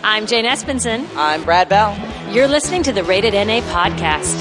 I'm Jane Espenson. I'm Brad Bell. You're listening to the Rated NA podcast.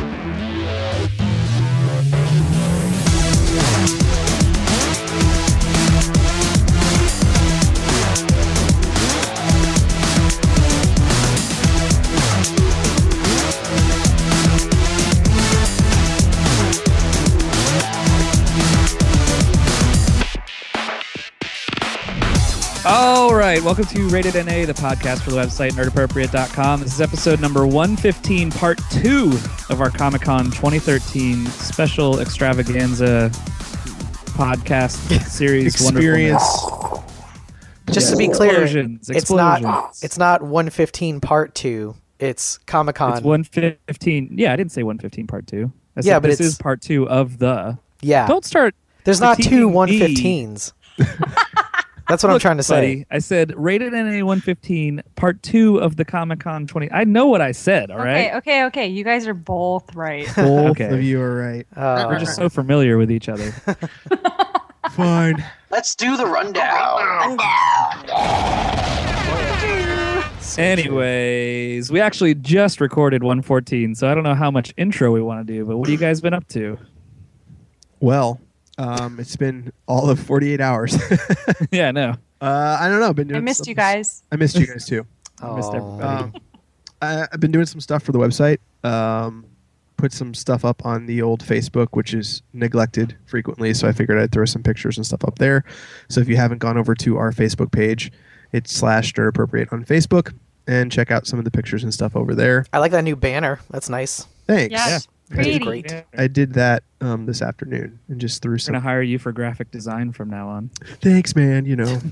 All right, welcome to Rated NA, the podcast for the website nerdappropriate.com. This is episode number 115, part 2 of our Comic-Con 2013 special extravaganza podcast series. Experience. Just to be clear, Explosions. it's not 115 part 2. It's Comic-Con. It's 115. Yeah, I didn't say 115 part 2. I said Yeah, but this it's is part 2 of the. Yeah. Don't start. There's not two critiquing me. 115s. That's what I'm trying to say. Buddy, I said Rated NA 115, part 2 of the Comic-Con 20. I know what I said, all right? Okay. You guys are both right. Both Okay. of you are right. We're just so familiar with each other. Fine. Let's do the rundown. Anyways, we actually just recorded 114, so I don't know how much intro we want to do, but what have you guys been up to? Well, it's been all of 48 hours. Yeah, I know. I don't know. Been doing I missed you guys. I missed you guys too. Missed everybody. I've been doing some stuff for the website. Put some stuff up on the old Facebook, which is neglected frequently, so I figured I'd throw some pictures and stuff up there. So if you haven't gone over to our Facebook page, it's /nerdappropriate on Facebook, and check out some of the pictures and stuff over there. I like that new banner. That's nice. Thanks. Yeah. Pretty. Great. Yeah. I did that this afternoon and just threw We're some. going to hire you for graphic design from now on. Thanks, man. You know.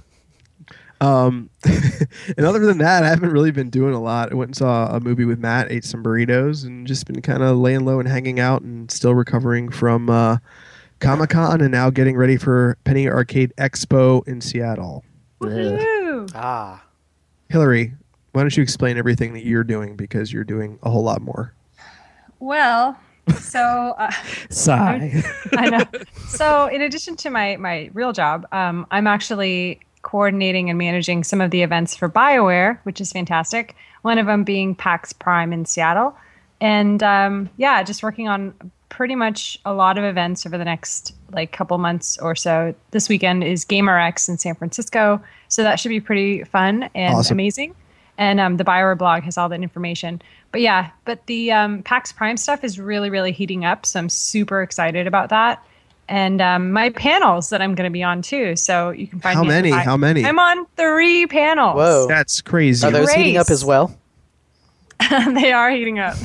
And other than that, I haven't really been doing a lot. I went and saw a movie with Matt, ate some burritos, and just been kind of laying low and hanging out, and still recovering from Comic-Con, and now getting ready for Penny Arcade Expo in Seattle. Woohoo! Ah. Hillary, why don't you explain everything that you're doing, because you're doing a whole lot more. Well, so Sigh. I know. So in addition to my real job, I'm actually coordinating and managing some of the events for BioWare, which is fantastic. One of them being PAX Prime in Seattle. And just working on pretty much a lot of events over the next couple months or so. This weekend is GamerX in San Francisco. So that should be pretty fun and amazing. And the BioWare blog has all that information. But the PAX Prime stuff is really, really heating up. So I'm super excited about that. And my panels that I'm going to be on too. So you can find me. How many? I'm on 3 panels. Whoa. That's crazy. Are those heating up Race. as well? They are heating up.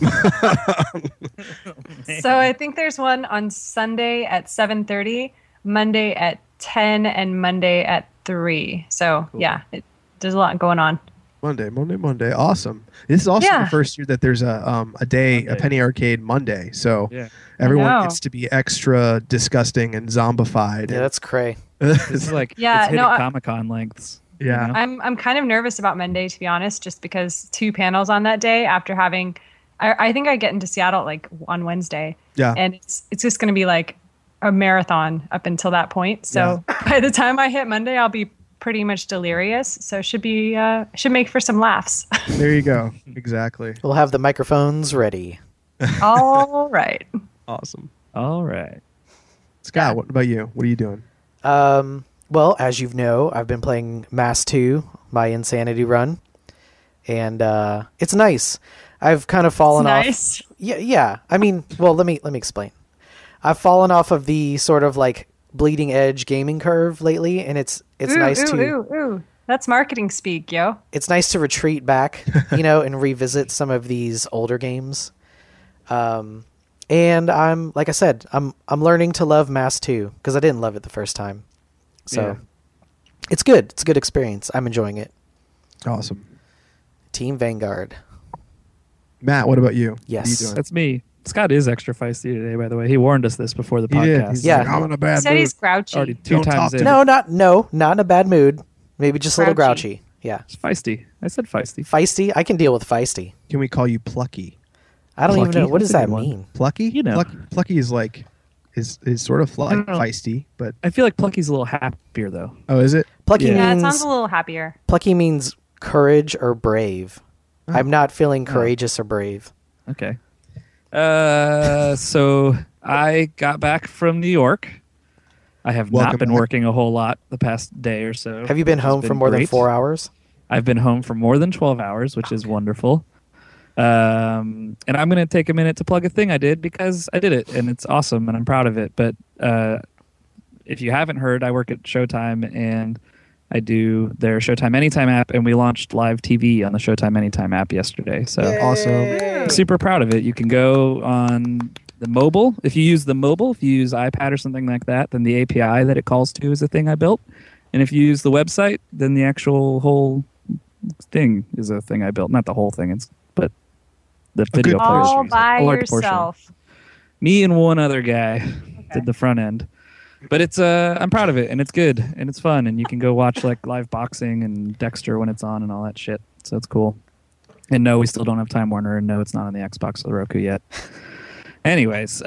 So I think there's one on Sunday at 7:30, Monday at 10, and Monday at 3. So Cool. yeah, there's a lot going on. Monday. Awesome. This is also Yeah. the first year that there's a Monday. Penny Arcade Monday. So Yeah. everyone know. gets to be extra disgusting and zombified. Yeah, that's cray. This is like Yeah, it's hitting no, I- Comic-Con lengths. Yeah. You know? I'm kind of nervous about Monday, to be honest, just because 2 panels on that day after having. I think I get into Seattle on Wednesday, Yeah. and it's just going to be like a marathon up until that point. So by the time I hit Monday, I'll be pretty much delirious. So should make for some laughs. There you go. Exactly. We'll have the microphones ready. All right. Awesome. All right. Scott, what about you? What are you doing? Well, as you know, I've been playing Mass 2, my Insanity run. And it's nice. I've kind of fallen off. Nice. Yeah. I mean, well, let me explain. I've fallen off of the sort of bleeding edge gaming curve lately, and it's nice to Ooh. That's marketing speak, yo. it's nice to retreat back, and revisit some of these older games. And I'm like I said, I'm learning to love Mass 2 because I didn't love it the first time. So it's good. It's a good experience. I'm enjoying it. Awesome. Team Vanguard. Matt, what about you? Yes. What are you doing? That's me. Scott is extra feisty today, by the way. He warned us this before the He did. podcast. He's Yeah. like, I'm in a He bad said mood. he's grouchy. Already 2 Don't times talk to in. me. Not in a bad mood. Maybe just a little Grouchy. grouchy. Yeah. It's feisty. I said feisty. Feisty? I can deal with feisty. Can we call you Plucky? I don't even Plucky? know. What does That's a that good one. mean? Plucky? You know. Plucky is is sort of I don't know. feisty, but I feel like Plucky's a little happier, though. oh, is it? Plucky Yeah, it means sounds a little happier. plucky means courage or brave. Oh. I'm not feeling courageous or brave. Okay. So I got back from New York. I have Welcome not been back. working a whole lot the past day or so. Have you been which has home for more than great. 4 hours? I've been home for more than 12 hours, which is wonderful. And I'm going to take a minute to plug a thing I did because I did it and it's awesome and I'm proud of it. But if you haven't heard, I work at Showtime and I do their Showtime Anytime app, and we launched live TV on the Showtime Anytime app yesterday. So Awesome. super proud of it. You can go on the mobile. If you use the mobile, if you use iPad or something like that, then the API that it calls to is a thing I built. And if you use the website, then the actual whole thing is a thing I built. Not the whole thing, but the video good players. All by a large portion. yourself. Me and one other guy did the front end. But it's I'm proud of it, and it's good, and it's fun, and you can go watch like live boxing and Dexter when it's on and all that shit. So it's cool. And no, we still don't have Time Warner, and no, it's not on the Xbox or the Roku yet. Anyways,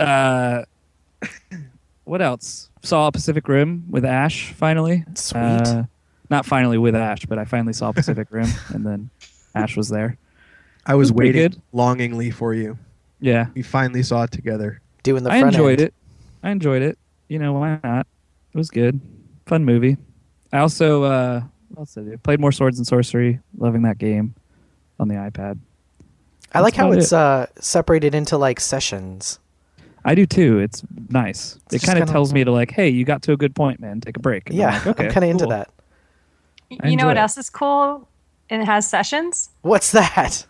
what else? Saw Pacific Rim with Ash finally. Sweet. Not finally with Ash, but I finally saw Pacific Rim, and then Ash was there. I was Pretty waiting good. longingly for you. Yeah, We finally saw it together. Doing the I front enjoyed end. it. I enjoyed it. You know, why not? It was good. Fun movie. I also, what else did I do? Played more Swords and Sorcery. Loving that game on the iPad. I like how That's it's separated into like sessions. I do too. It's nice. It just kind of kinda- tells me to like, hey, you got to a good point, man. Take a break. And I'm Yeah, like, okay, I'm kind of into cool. that. I You know enjoy what it. else is cool? And it has sessions. What's that?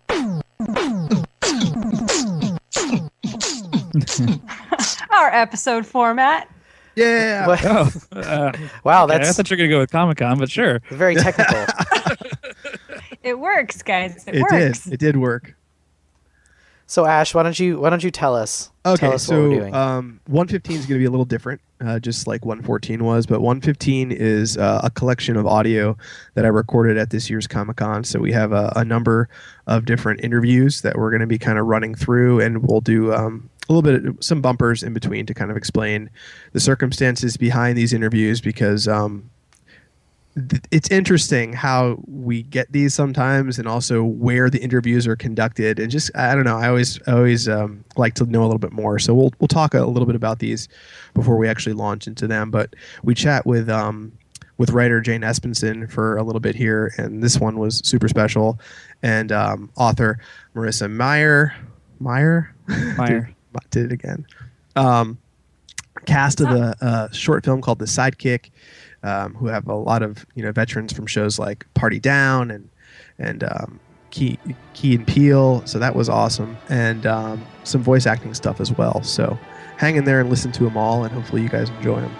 Our episode format. Yeah. What- Oh, Wow, okay. I that's thought you were gonna go with Comic-Con, but sure. very technical. It works, guys. It It works. did. It did work. So Ash, why don't you tell us? Okay, Tell us so what we're doing. 115 is going to be a little different, just like 114 was. But 115 is a collection of audio that I recorded at this year's Comic-Con. So we have a number of different interviews that we're going to be kind of running through, and we'll do a little bit, some bumpers in between to kind of explain the circumstances behind these interviews because it's interesting how we get these sometimes, and also where the interviews are conducted, and just I don't know. I always like to know a little bit more. So we'll talk a little bit about these before we actually launch into them. But we chat with writer Jane Espenson for a little bit here, and this one was super special. And author Marissa Meyer did it again. Cast of a short film called The Sidekick. Who have a lot of veterans from shows like Party Down and Key and Peele. So that was awesome, and some voice acting stuff as well. So hang in there and listen to them all, and hopefully you guys enjoy them.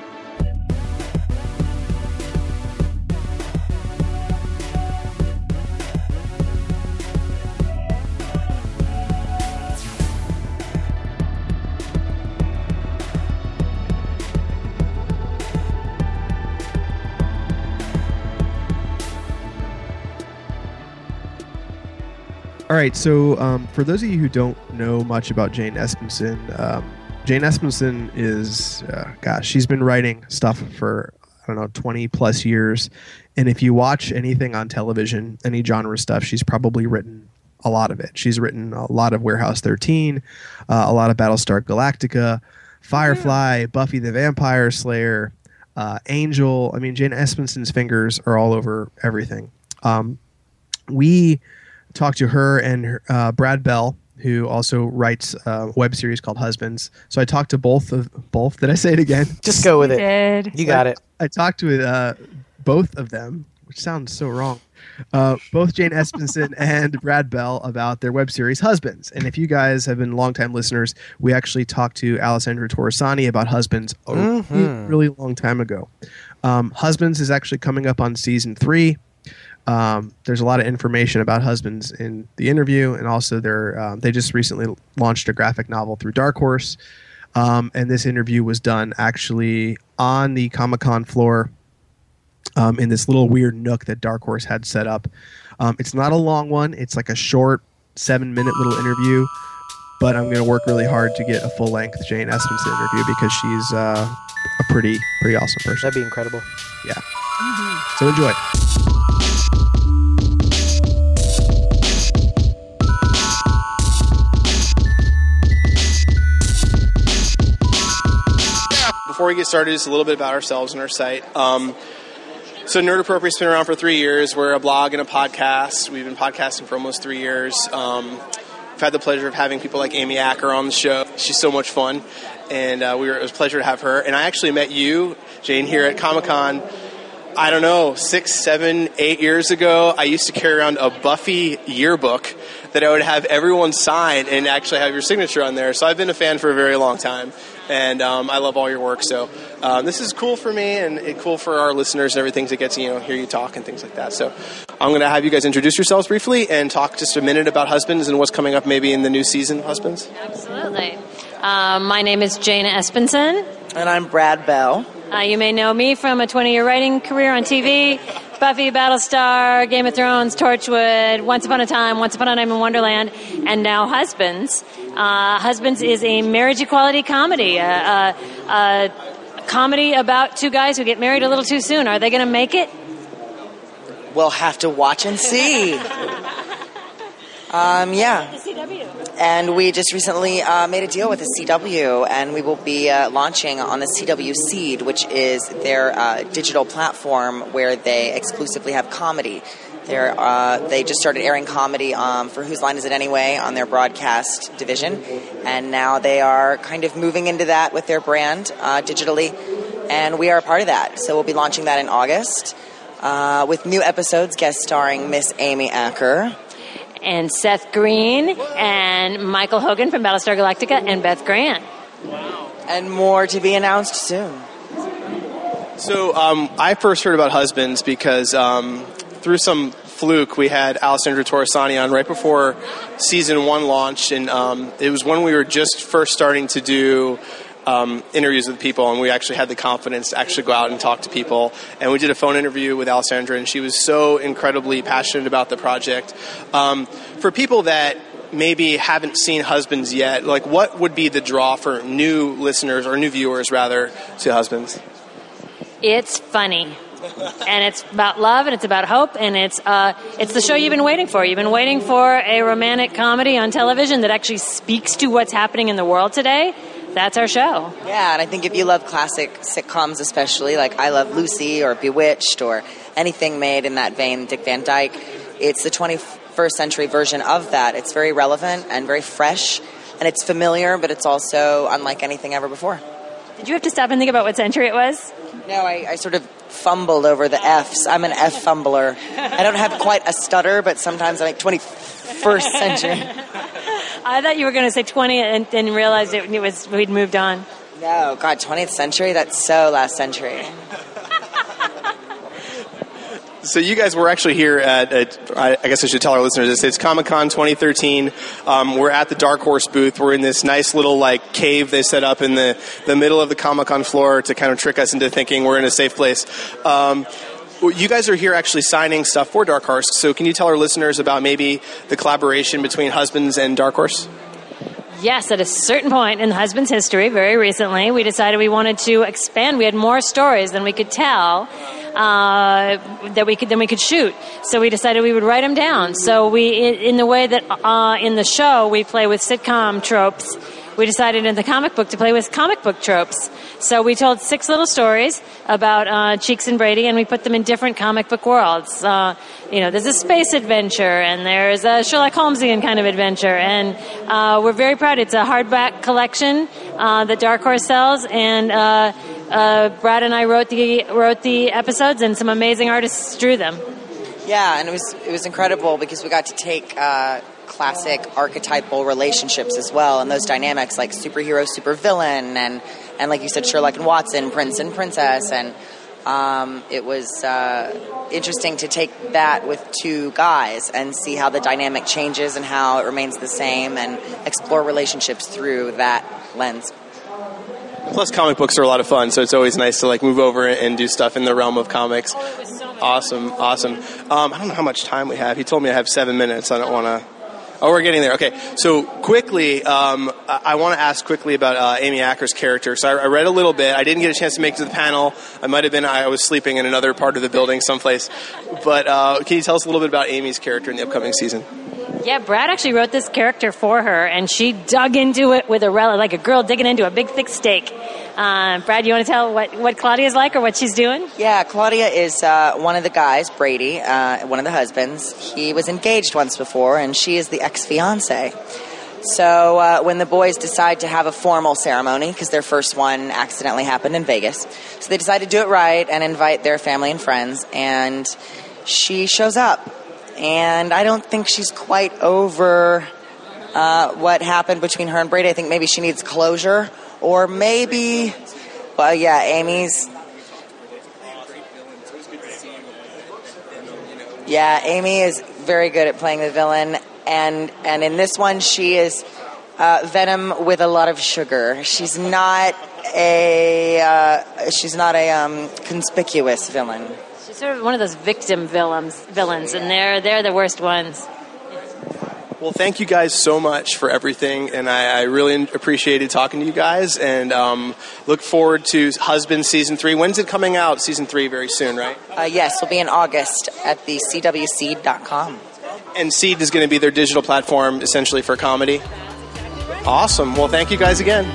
All right, so for those of you who don't know much about Jane Espenson, Jane Espenson is, she's been writing stuff for, 20 plus years. And if you watch anything on television, any genre stuff, she's probably written a lot of it. She's written a lot of Warehouse 13, a lot of Battlestar Galactica, Firefly, Buffy the Vampire Slayer, Angel. I mean, Jane Espenson's fingers are all over everything. We talked to her and her, Brad Bell, who also writes a web series called Husbands. So I talked to both. Did I say it again? Just go with You it. did. You got it. I talked to both of them, which sounds so wrong. Both Jane Espenson and Brad Bell about their web series Husbands. And if you guys have been longtime listeners, we actually talked to Alessandra Torresani about Husbands a really long time ago. Husbands is actually coming up on season 3. There's a lot of information about Husbands in the interview, and also they just recently launched a graphic novel through Dark Horse. And this interview was done actually on the Comic-Con floor in this little weird nook that Dark Horse had set up. It's not a long one. It's like a short 7-minute little interview, but I'm going to work really hard to get a full-length Jane Espenson interview because she's a pretty awesome person. That'd be incredible. Yeah. So enjoy. before we get started, just a little bit about ourselves and our site. So Nerd Appropriate's been around for 3 years. We're a blog and a podcast. We've been podcasting for almost 3 years. We've had the pleasure of having people like Amy Acker on the show. She's so much fun, and it was a pleasure to have her. And I actually met you, Jane, here at Comic-Con, I don't know, 6, 7, 8 years ago. I used to carry around a Buffy yearbook that I would have everyone sign and actually have your signature on there. So I've been a fan for a very long time, and I love all your work. So this is cool for me and cool for our listeners and everything to get to hear you talk and things like that. So I'm going to have you guys introduce yourselves briefly and talk just a minute about Husbands and what's coming up maybe in the new season, Husbands. Absolutely. My name is Jane Espenson. And I'm Brad Bell. You may know me from a 20-year writing career on TV, Buffy, Battlestar, Game of Thrones, Torchwood, Once Upon a Time in Wonderland, and now Husbands. Husbands is a marriage equality comedy, a comedy about two guys who get married a little too soon. Are they going to make it? We'll have to watch and see. Yeah. The CW. And we just recently made a deal with the CW, and we will be launching on the CW Seed, which is their digital platform where they exclusively have comedy. They just started airing comedy for Whose Line Is It Anyway on their broadcast division, and now they are kind of moving into that with their brand digitally, and we are a part of that. So we'll be launching that in August with new episodes guest starring Miss Amy Acker. And Seth Green, and Michael Hogan from Battlestar Galactica, and Beth Grant. Wow. And more to be announced soon. So I first heard about Husbands because through some fluke, we had Alessandra Torresani on right before season 1 launched, and it was when we were just first starting to do interviews with people, and we actually had the confidence to actually go out and talk to people. And we did a phone interview with Alessandra, and she was so incredibly passionate about the project. For people that maybe haven't seen Husbands yet, like what would be the draw for new listeners, or new viewers rather, to Husbands? It's funny. And it's about love, and it's about hope, and it's the show you've been waiting for. You've been waiting for a romantic comedy on television that actually speaks to what's happening in the world today. That's our show. Yeah, and I think if you love classic sitcoms especially, like I Love Lucy or Bewitched or anything made in that vein, Dick Van Dyke, it's the 21st century version of that. It's very relevant and very fresh, and it's familiar, but it's also unlike anything ever before. Did you have to stop and think about what century it was? No, I sort of fumbled over the Fs. I'm an F fumbler. I don't have quite a stutter, but sometimes I'm like 21st century. I thought you were going to say 20 and realized we'd moved on. No, God, 20th century? That's so last century. So you guys were actually here at I guess I should tell our listeners, it's Comic-Con 2013. We're at the Dark Horse booth. We're in this nice little cave they set up in the middle of the Comic-Con floor to kind of trick us into thinking we're in a safe place. You guys are here actually signing stuff for Dark Horse. So can you tell our listeners about maybe the collaboration between Husbands and Dark Horse? Yes, at a certain point in Husband's history, very recently, we decided we wanted to expand. We had more stories than we could tell, than we could shoot. So we decided we would write them down. So in the way that in the show we play with sitcom tropes, we decided in the comic book to play with comic book tropes. So we told 6 little stories about Cheeks and Brady, and we put them in different comic book worlds. There's a space adventure, and there's a Sherlock Holmesian kind of adventure, and we're very proud. It's a hardback collection that Dark Horse sells, and Brad and I wrote the episodes, and some amazing artists drew them. Yeah, and it was incredible because we got to take classic archetypal relationships as well, and those dynamics like superhero, supervillain, and like you said, Sherlock and Watson, prince and princess, and it was interesting to take that with 2 guys and see how the dynamic changes and how it remains the same, and explore relationships through that lens. Plus, comic books are a lot of fun, so it's always nice to move over and do stuff in the realm of comics. Oh, it was so much Awesome. I don't know how much time we have. He told me I have 7 minutes. I don't want to... Oh, we're getting there. Okay. So quickly, I want to ask quickly about Amy Acker's character. So I read a little bit. I didn't get a chance to make it to the panel. I was sleeping in another part of the building someplace. But can you tell us a little bit about Amy's character in the upcoming season? Yeah, Brad actually wrote this character for her, and she dug into it with a relish, like a girl digging into a big, thick steak. Brad, you want to tell what Claudia's like or what she's doing? Yeah, Claudia is one of the guys, Brady, one of the husbands. He was engaged once before, and she is the ex-fiance. So when the boys decide to have a formal ceremony, because their first one accidentally happened in Vegas, so they decide to do it right and invite their family and friends, and she shows up. And I don't think she's quite over what happened between her and Brady. I think maybe she needs closure, or maybe, well, yeah, Amy's. Yeah, Amy is very good at playing the villain, and in this one, she is Venom with a lot of sugar. She's not a conspicuous villain. She's sort of one of those victim villains, and they're the worst ones. Well, thank you guys so much for everything, and I really appreciated talking to you guys, and look forward to Husband Season 3. When's it coming out? Season 3 very soon, right? Yes, it'll be in August at the CWSeed.com. And Seed is going to be their digital platform, essentially, for comedy? Awesome. Well, thank you guys again.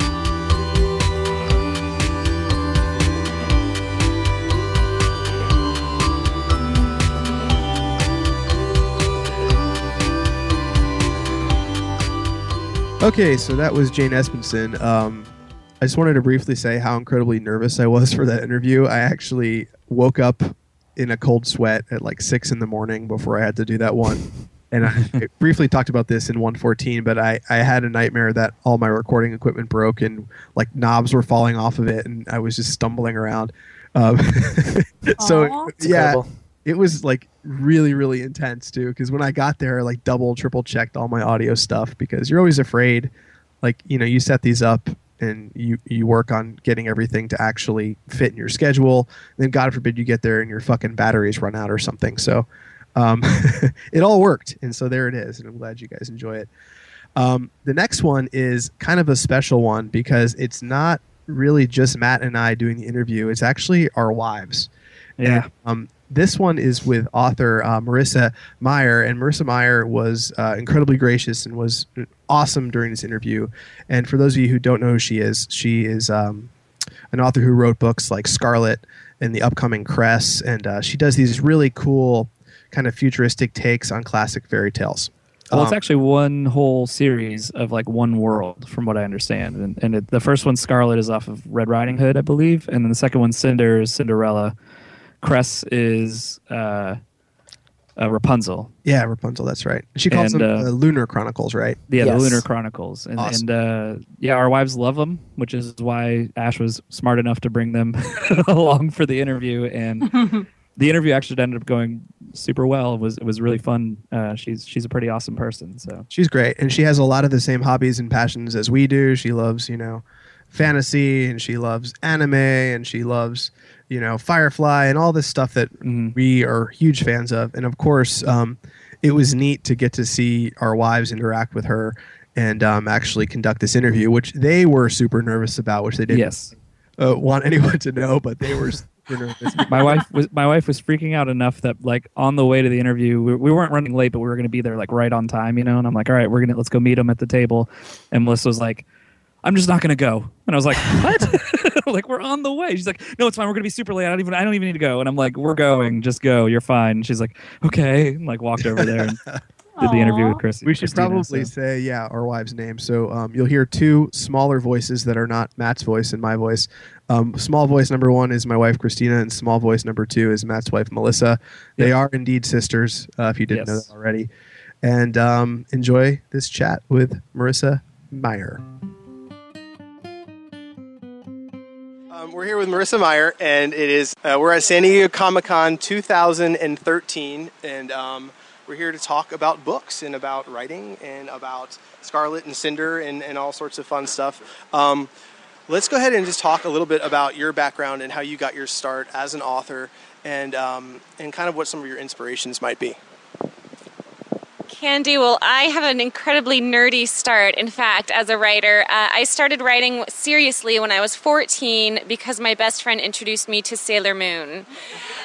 Okay, so that was Jane Espenson. I just wanted to briefly say how incredibly nervous I was for that interview. I actually woke up in a cold sweat at like 6 in the morning before I had to do that one. And I briefly talked about this in 114, but I had a nightmare that all my recording equipment broke and like knobs were falling off of it, and I was just stumbling around. So yeah, it was like really, really intense too, because when I got there, I like double, triple checked all my audio stuff, because you're always afraid, like, you know, you set these up and you work on getting everything to actually fit in your schedule. And then God forbid you get there and your fucking batteries run out or something. So it all worked. And so there it is. And I'm glad you guys enjoy it. The next one is kind of a special one, because it's not really just Matt and I doing the interview. It's actually our wives. Yeah. And, this one is with author Marissa Meyer, and Marissa Meyer was incredibly gracious and was awesome during this interview. And for those of you who don't know who she is an author who wrote books like Scarlet and the upcoming Cress, and she does these really cool kind of futuristic takes on classic fairy tales. Well, it's actually one whole series of like one world, from what I understand. And the first one, Scarlet, is off of Red Riding Hood, I believe, and then the second one, Cinder, is Cinderella. Cress is Rapunzel. Yeah, Rapunzel, that's right. She calls them Lunar Chronicles, right? Yeah, Yes. the Lunar Chronicles. And, Awesome. and yeah, our wives love them, which is why Ash was smart enough to bring them along for the interview. And the interview actually ended up going super well. It was really fun. She's a pretty awesome person. So She's great, and she has a lot of the same hobbies and passions as we do. She loves, you know, fantasy, and she loves anime, and she loves, you know, Firefly and all this stuff that we are huge fans of. And of course, it was neat to get to see our wives interact with her and actually conduct this interview, which they were super nervous about, which they didn't want anyone to know, but they were super nervous. my wife was freaking out enough that like on the way to the interview, we weren't running late, but we were going to be there like right on time, you know. And I'm like, all right, let's go meet them at the table. And Melissa was like, I'm just not going to go. And I was like, what? Like, we're on the way. She's like, no, it's fine. We're going to be super late. I don't even need to go. And I'm like, we're going. Just go. You're fine. And she's like, okay. And like walked over there and did the interview with Chris. We should probably say, yeah, our wives' names. So you'll hear two smaller voices that are not Matt's voice and my voice. Small voice number 1 is my wife, Christina, and small voice number 2 is Matt's wife, Melissa. They are indeed sisters, if you didn't know that already. And enjoy this chat with Marissa Meyer. We're here with Marissa Meyer, and it is we're at San Diego Comic-Con 2013, and we're here to talk about books and about writing and about Scarlet and Cinder and all sorts of fun stuff. Let's go ahead and just talk a little bit about your background and how you got your start as an author, and kind of what some of your inspirations might be. Can do. Well, I have an incredibly nerdy start, in fact, as a writer. I started writing seriously when I was 14 because my best friend introduced me to Sailor Moon.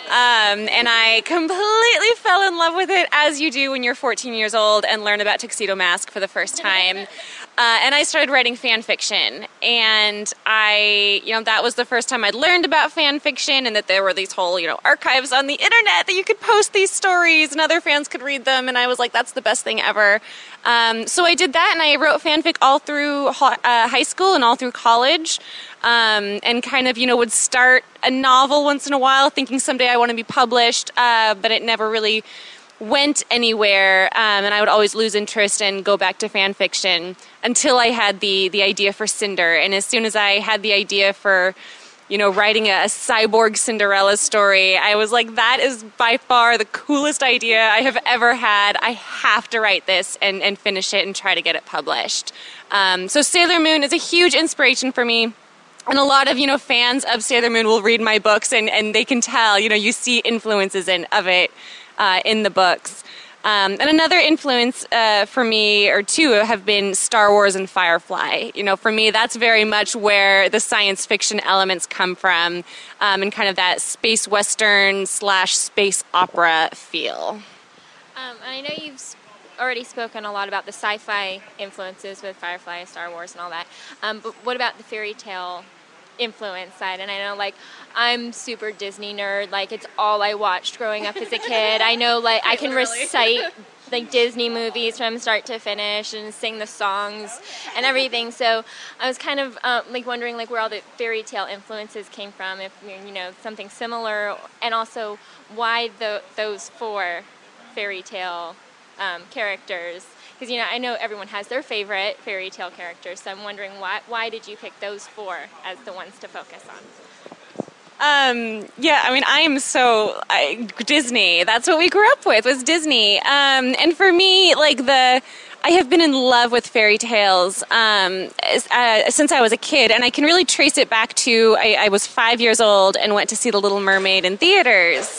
And I completely fell in love with it, as you do when you're 14 years old and learn about Tuxedo Mask for the first time. And I started writing fan fiction, and that was the first time I'd learned about fan fiction, and that there were these whole, archives on the internet that you could post these stories and other fans could read them, and I was like, that's the best thing ever. So I did that, and I wrote fanfic all through high school and all through college, and kind of, would start a novel once in a while, thinking someday I want to be published, but it never really went anywhere, and I would always lose interest and go back to fan fiction until I had the idea for Cinder. And as soon as I had the idea for, writing a cyborg Cinderella story, I was like, that is by far the coolest idea I have ever had. I have to write this and finish it and try to get it published. So Sailor Moon is a huge inspiration for me. And a lot of, fans of Sailor Moon will read my books and they can tell, you see influences of it in the books. And another influence for me, or two, have been Star Wars and Firefly. For me, that's very much where the science fiction elements come from, and kind of that space western / space opera feel. I know you've already spoken a lot about the sci-fi influences with Firefly and Star Wars and all that, but what about the fairy tale influence side? And I know, I'm super Disney nerd. It's all I watched growing up as a kid. I know, I can recite Disney movies from start to finish and sing the songs and everything. So I was kind of wondering where all the fairy tale influences came from, if something similar, and also why those 4 fairy tale characters. Because, I know everyone has their favorite fairy tale characters, so I'm wondering why did you pick those 4 as the ones to focus on? I am so Disney. That's what we grew up with, was Disney. And for me, I have been in love with fairy tales since I was a kid, and I can really trace it back to I was 5 years old and went to see The Little Mermaid in theaters.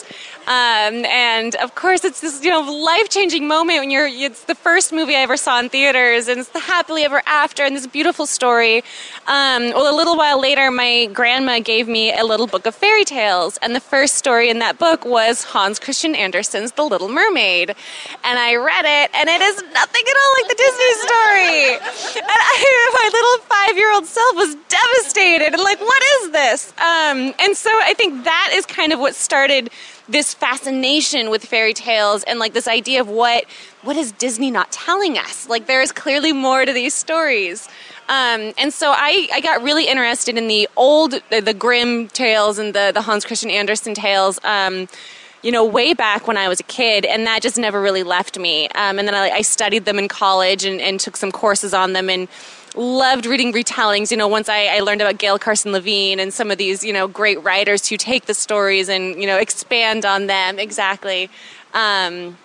And of course, it's this life-changing moment when it's the first movie I ever saw in theaters, and it's the happily ever after, and this beautiful story. Well, a little while later, my grandma gave me a little book of fairy tales, and the first story in that book was Hans Christian Andersen's The Little Mermaid. And I read it, and it is nothing at all like the Disney story. And my little 5-year-old self was devastated and what is this? And so I think that is kind of what started this fascination with fairy tales, and this idea of what is Disney not telling us? There is clearly more to these stories. And so I got really interested in the Grimm tales and the Hans Christian Andersen tales, way back when I was a kid, and that just never really left me. And then I studied them in college and took some courses on them, and loved reading retellings. Once I learned about Gail Carson Levine and some of these, great writers who take the stories and, expand on them. Exactly. And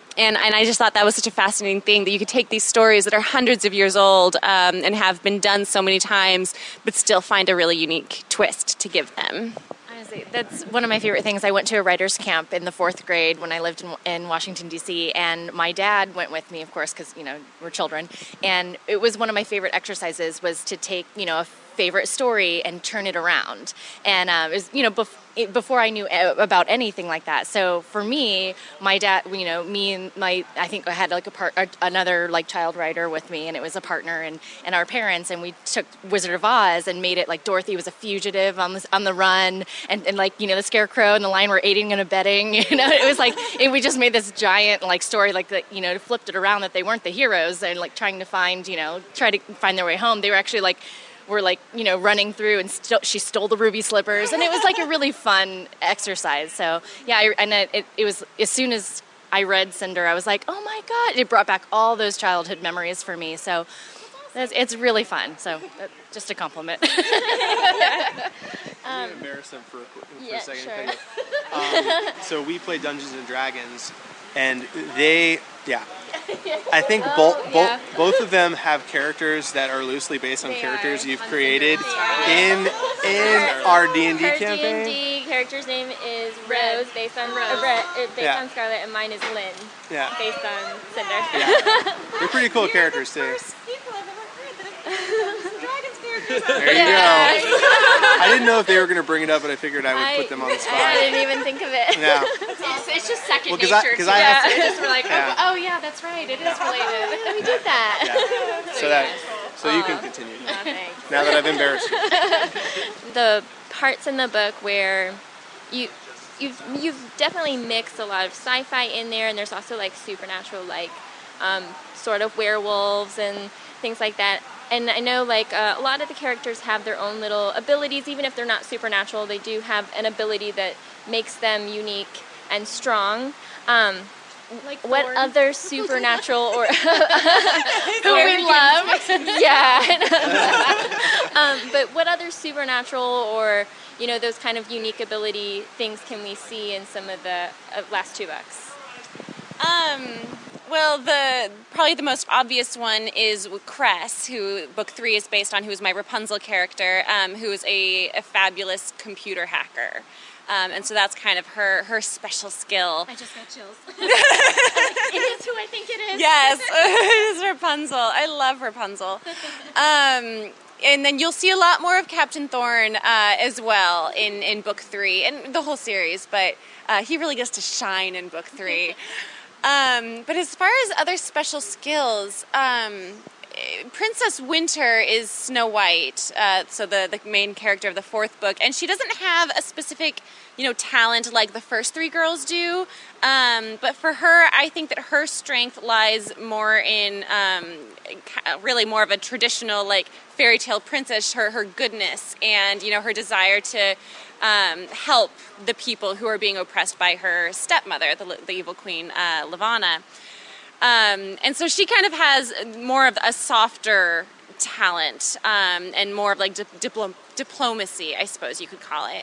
I just thought that was such a fascinating thing, that you could take these stories that are hundreds of years old and have been done so many times, but still find a really unique twist to give them. Honestly, that's one of my favorite things. I went to a writer's camp in the 4th grade when I lived in Washington, D.C., and my dad went with me, of course, because, we're children. And it was one of my favorite exercises was to take, a favorite story and turn it around. And it was, before I knew about anything like that. So for me, my dad, me and I think I had another another child writer with me, and it was a partner and our parents, and we took Wizard of Oz and made it Dorothy was a fugitive on the run, and the Scarecrow and the Lion were aiding and abetting. It was we just made this giant story flipped it around that they weren't the heroes and trying to find their way home. They were actually were running through, and she stole the ruby slippers, and it was a really fun exercise. So yeah, it was, as soon as I read Cinder, I was like, oh my god, it brought back all those childhood memories for me. So it's really fun. So just a compliment. Embarrass them for a second. Sure. So we play Dungeons and Dragons, and I think both of them have characters that are loosely based on characters you've created in our D&D campaign. D&D character's name is Rose, based on on Scarlet, and mine is Lynn, based on Cinder. Yeah. They're pretty cool characters too. There you go. I didn't know if they were going to bring it up, but I figured I would put them on the spot. I didn't even think of it. Yeah. It's just second Well, 'cause nature. I have to- Just we're like, Yeah. oh yeah, that's right. It is related. We did that. Yeah. So you can continue. Now that I've embarrassed you. The parts in the book where you've definitely mixed a lot of sci-fi in there, and there's also like supernatural, like sort of werewolves and things like that. And I know like a lot of the characters have their own little abilities, even if they're not supernatural. They do have an ability that makes them unique and strong. Like what Thor. other supernatural or Who we love. yeah. But what other supernatural or those kind of unique ability things can we see in some of the last two books? Well, probably the most obvious one is Cress, who book 3 is based on, who is my Rapunzel character, who is a fabulous computer hacker. And so that's kind of her special skill. I just got chills. It is who I think it is. Yes, it is Rapunzel. I love Rapunzel. And then you'll see a lot more of Captain Thorne as well in book 3 and the whole series, but he really gets to shine in book 3. But as far as other special skills, Princess Winter is Snow White, so the main character of the 4th book, and she doesn't have a specific, talent like the first 3 girls do. But for her, I think that her strength lies more in really more of a traditional like fairy tale princess, her goodness and her desire to help the people who are being oppressed by her stepmother, the evil queen Lavanna. And so she kind of has more of a softer talent and more of like diplomacy, I suppose you could call it.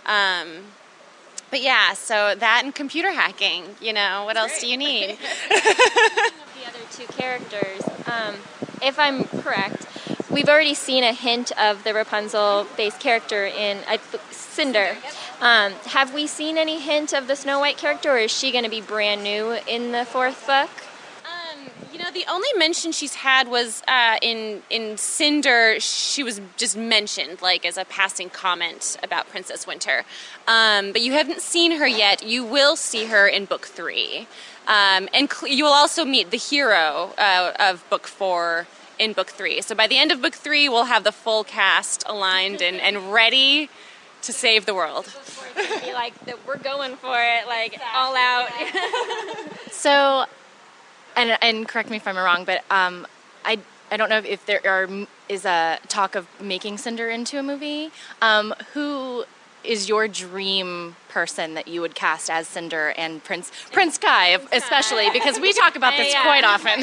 But yeah, so that and computer hacking, what else do you need? The other two characters, if I'm correct, we've already seen a hint of the Rapunzel-based character in Cinder. Have we seen any hint of the Snow White character, or is she going to be brand new in the 4th book? The only mention she's had was in Cinder. She was just mentioned, like as a passing comment about Princess Winter. But you haven't seen her yet. You will see her in book 3, and you will also meet the hero of book 4 in book 3. So by the end of book 3, we'll have the full cast aligned and ready to save the world. Be like, we're going for it, like all out. So. And correct me if I'm wrong, but I don't know if there is a talk of making Cinder into a movie. Who is your dream person that you would cast as Cinder and Prince Kai, especially because we talk about this quite often.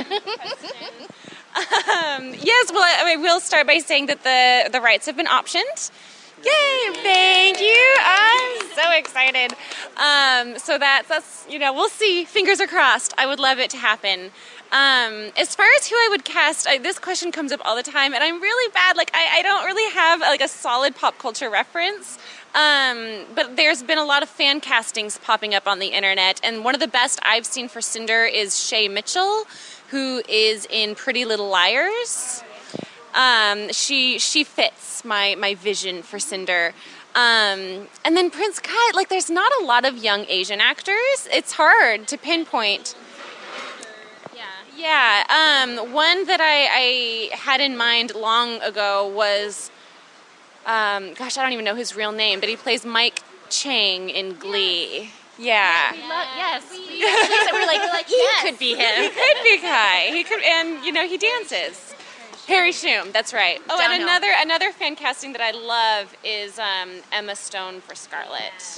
Yes, well, I will start by saying that the rights have been optioned. Yay! Thank you. I'm so excited. So that's we'll see. Fingers are crossed. I would love it to happen. As far as who I would cast, this question comes up all the time, and I'm really bad. Like I don't really have like a solid pop culture reference. But there's been a lot of fan castings popping up on the internet, and one of the best I've seen for Cinder is Shay Mitchell, who is in Pretty Little Liars. She fits my vision for Cinder. And then Prince Kai, like there's not a lot of young Asian actors. It's hard to pinpoint. Yeah. One that I had in mind long ago was, I don't even know his real name, but he plays Mike Chang in Glee. Yeah. We're like, he could be him. He could be Kai. He could, and he dances. Harry Shum, that's right. Oh, and another fan casting that I love is Emma Stone for Scarlet.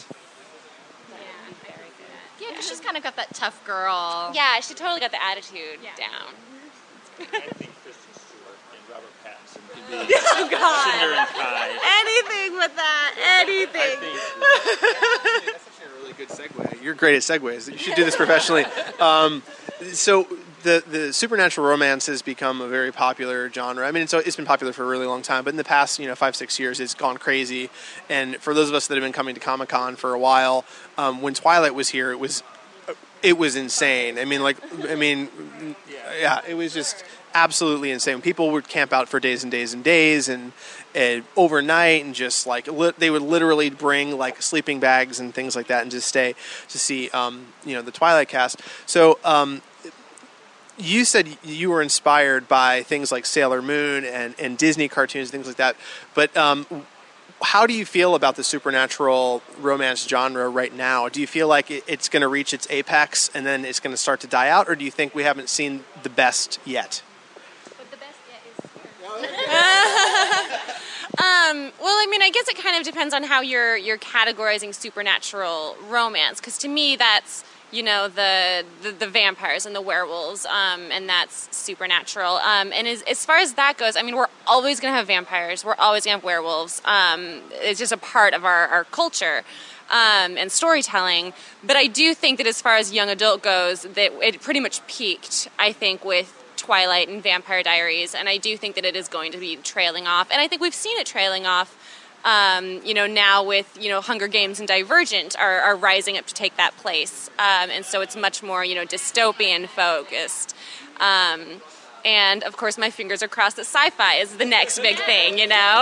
Yeah, because she's kind of got that tough girl. Yeah, she totally got the attitude down. I think Kristen Stewart and Robert Pattinson could be Cinder and Kai. Anything with that. Anything. That's actually a really good segue. You're great at segues. You should do this professionally. So the supernatural romance has become a very popular genre. I mean, it's been popular for a really long time, but in the past, 5-6 years, it's gone crazy. And for those of us that have been coming to Comic-Con for a while, when Twilight was here, it was it was insane. I mean, yeah, it was just absolutely insane. People would camp out for days and days and days and overnight, and just like they would literally bring like sleeping bags and things like that and just stay to see the Twilight cast. So you said you were inspired by things like Sailor Moon and Disney cartoons, things like that, but how do you feel about the supernatural romance genre right now? Do you feel like it's going to reach its apex and then it's going to start to die out, or do you think we haven't seen the best yet? But the best yet is here. Well, I mean, I guess it kind of depends on how you're categorizing supernatural romance, because to me that's, the vampires and the werewolves, and that's supernatural. And as far as that goes, I mean, we're always going to have vampires. We're always going to have werewolves. It's just a part of our culture and storytelling. But I do think that as far as young adult goes, that it pretty much peaked, I think, with Twilight and Vampire Diaries. And I do think that it is going to be trailing off. And I think we've seen it trailing off. Now with, Hunger Games and Divergent are rising up to take that place. And so it's much more, dystopian focused. And of course my fingers are crossed that sci-fi is the next big thing,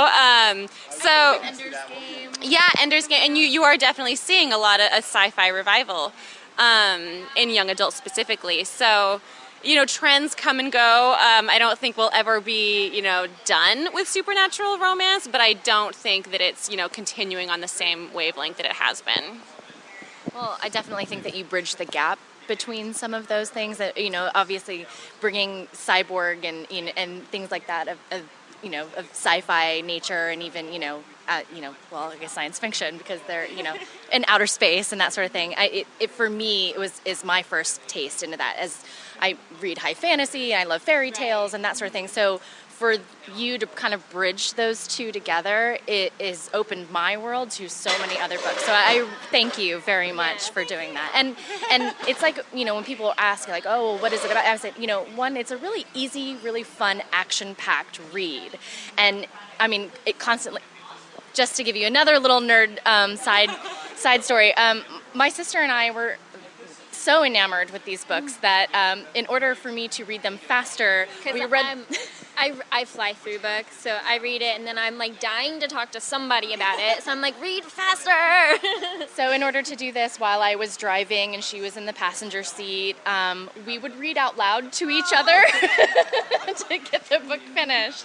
so Ender's Game. Yeah, Ender's Game. And you are definitely seeing a lot of a sci-fi revival, in young adults specifically. So, trends come and go. I don't think we'll ever be, done with supernatural romance, but I don't think that it's, continuing on the same wavelength that it has been. Well, I definitely think that you bridge the gap between some of those things that, obviously bringing cyborg and things like that of sci-fi nature, and even, well, I guess science fiction, because they're, in outer space and that sort of thing. For me, is my first taste into that, as I read high fantasy, I love fairy tales and that sort of thing. So for you to kind of bridge those two together, it has opened my world to so many other books. So I thank you very much for doing that. And it's like, when people ask, like, oh, well, what is it about? I say, one, it's a really easy, really fun, action-packed read. And, I mean, it constantly... Just to give you another little nerd side story, my sister and I were so enamored with these books that in order for me to read them faster, we read... I fly through books, so I read it, and then I'm like dying to talk to somebody about it, so I'm like, read faster! So in order to do this, while I was driving and she was in the passenger seat, we would read out loud to each other to get the book finished.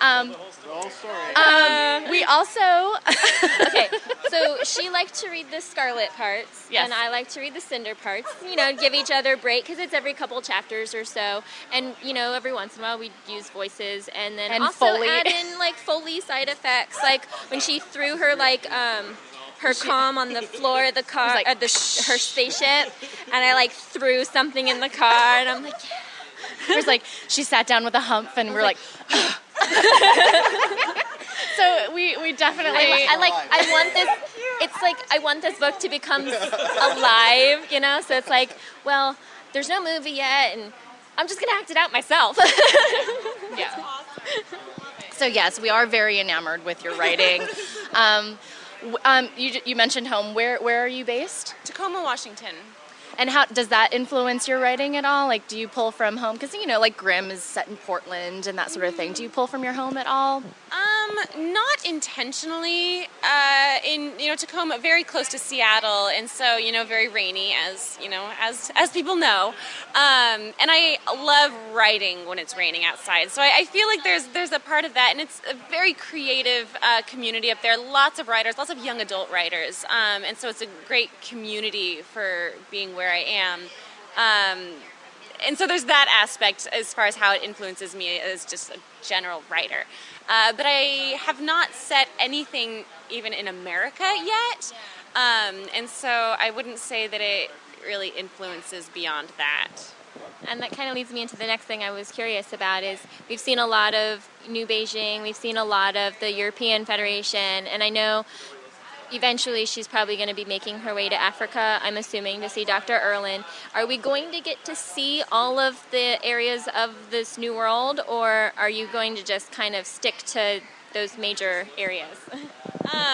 We also... Okay, so she liked to read the Scarlet parts, yes, and I like to read the Cinder parts, give each other a break, because it's every couple chapters or so, and, every once in a while we use voices, and then also Foley. add in, like, Foley side effects, like when she threw her, like, her comm on the floor of the car, like, her spaceship, and I, like, threw something in the car, and I'm like, yeah. It was like, she sat down with a hump, and we're like... So we definitely... I want this... It's like, I want this book to become alive, So it's like, well, there's no movie yet, and I'm just going to act it out myself. Yeah. So yes, we are very enamored with your writing. You mentioned home. Where are you based? Tacoma, Washington. And how does that influence your writing at all? Like, do you pull from home? Because, like Grimm is set in Portland and that sort of thing. Do you pull from your home at all? Not intentionally. Tacoma, very close to Seattle, and so, very rainy, as people know. And I love writing when it's raining outside. So I feel like there's a part of that, and it's a very creative community up there. Lots of writers, lots of young adult writers. And so it's a great community for being where I am. And so there's that aspect as far as how it influences me as just a general writer. But I have not set anything even in America yet. And so I wouldn't say that it really influences beyond that. And that kind of leads me into the next thing I was curious about is we've seen a lot of New Beijing, we've seen a lot of the European Federation, and I know eventually she's probably going to be making her way to Africa, I'm assuming, to see Dr. Erlin. Are we going to get to see all of the areas of this new world, or are you going to just kind of stick to those major areas?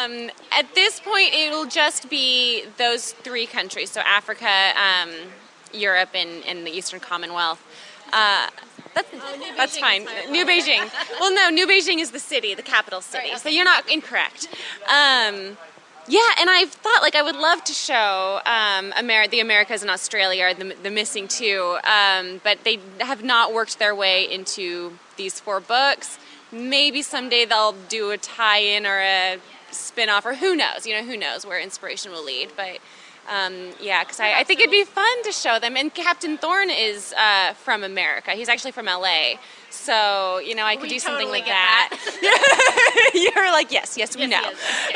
At this point, it'll just be those three countries, so Africa, Europe and the Eastern Commonwealth. That's fine. New Beijing. Well, no, New Beijing is the city, the capital city. Right, okay. So you're not incorrect. Yeah, and I've thought, like, I would love to show the Americas and Australia are the missing two, but they have not worked their way into these 4 books. Maybe someday they'll do a tie-in or a spin-off, or who knows? Who knows where inspiration will lead. But, because I think it'd be fun to show them. And Captain Thorne is from America. He's actually from L.A., so, I could do something like that. You're like, yes, we know.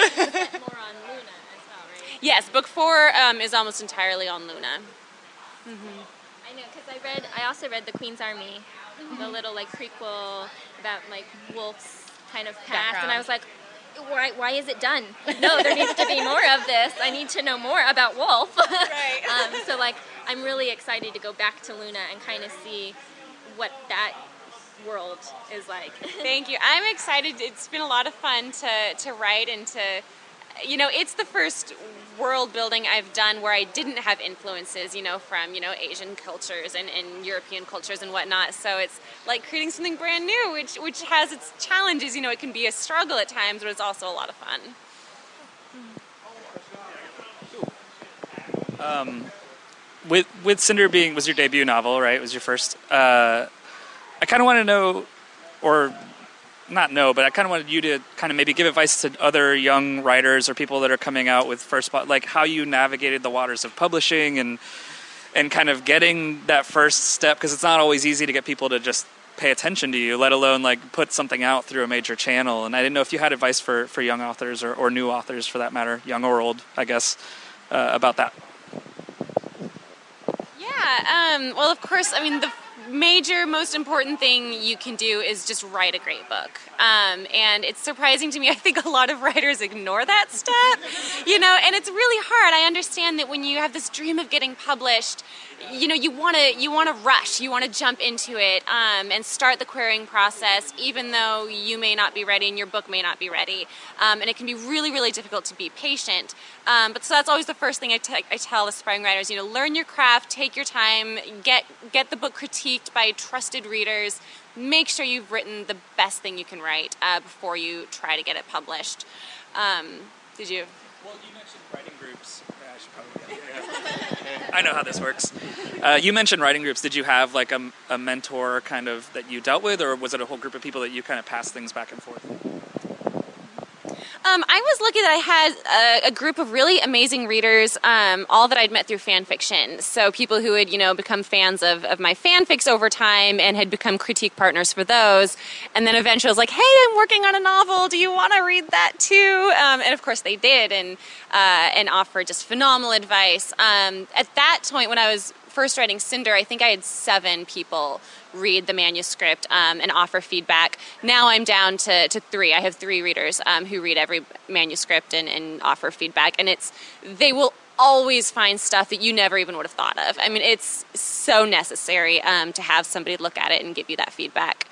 Yes, book 4 is almost entirely on Luna. Mm-hmm. I know, because I also read The Queen's Army, the little prequel about Wolf's kind of past, and I was like, why is it done? No, there needs to be more of this. I need to know more about Wolf. Right. So I'm really excited to go back to Luna and kind of see what that world is like. Thank you. I'm excited. It's been a lot of fun to write and to. It's the first world building I've done where I didn't have influences, from, Asian cultures and European cultures and whatnot. So it's like creating something brand new, which has its challenges. It can be a struggle at times, but it's also a lot of fun. With Cinder was your debut novel, right? It was your first. I kind of want to know, or not know, but I kind of wanted you to kind of maybe give advice to other young writers or people that are coming out with first, like how you navigated the waters of publishing and kind of getting that first step, because it's not always easy to get people to just pay attention to you, let alone put something out through a major channel. And I didn't know if you had advice for young authors or new authors for that matter, young or old, I guess, about that. Yeah, well, of course, the major, most important thing you can do is just write a great book. And it's surprising to me, I think a lot of writers ignore that step, and it's really hard. I understand that when you have this dream of getting published, you want to rush, you want to jump into it, and start the querying process, even though you may not be ready and your book may not be ready. And it can be really, really difficult to be patient. But so that's always the first thing I tell aspiring writers, learn your craft, take your time, get the book critiqued by trusted readers, make sure you've written the best thing you can write before you try to get it published. Did you? Well, you mentioned writing groups. I should probably I know how this works. You mentioned writing groups. Did you have a mentor kind of that you dealt with, or was it a whole group of people that you kind of passed things back and forth? I was lucky that I had a group of really amazing readers, all that I'd met through fan fiction. So people who had, become fans of my fanfics over time and had become critique partners for those. And then eventually I was like, hey, I'm working on a novel. Do you want to read that too? And of course they did, and offered just phenomenal advice. At that point, when I was first writing Cinder, I think I had 7 people read the manuscript and offer feedback. Now I'm down to 3. I have 3 readers who read every manuscript and offer feedback, and they will always find stuff that you never even would have thought of. It's so necessary to have somebody look at it and give you that feedback.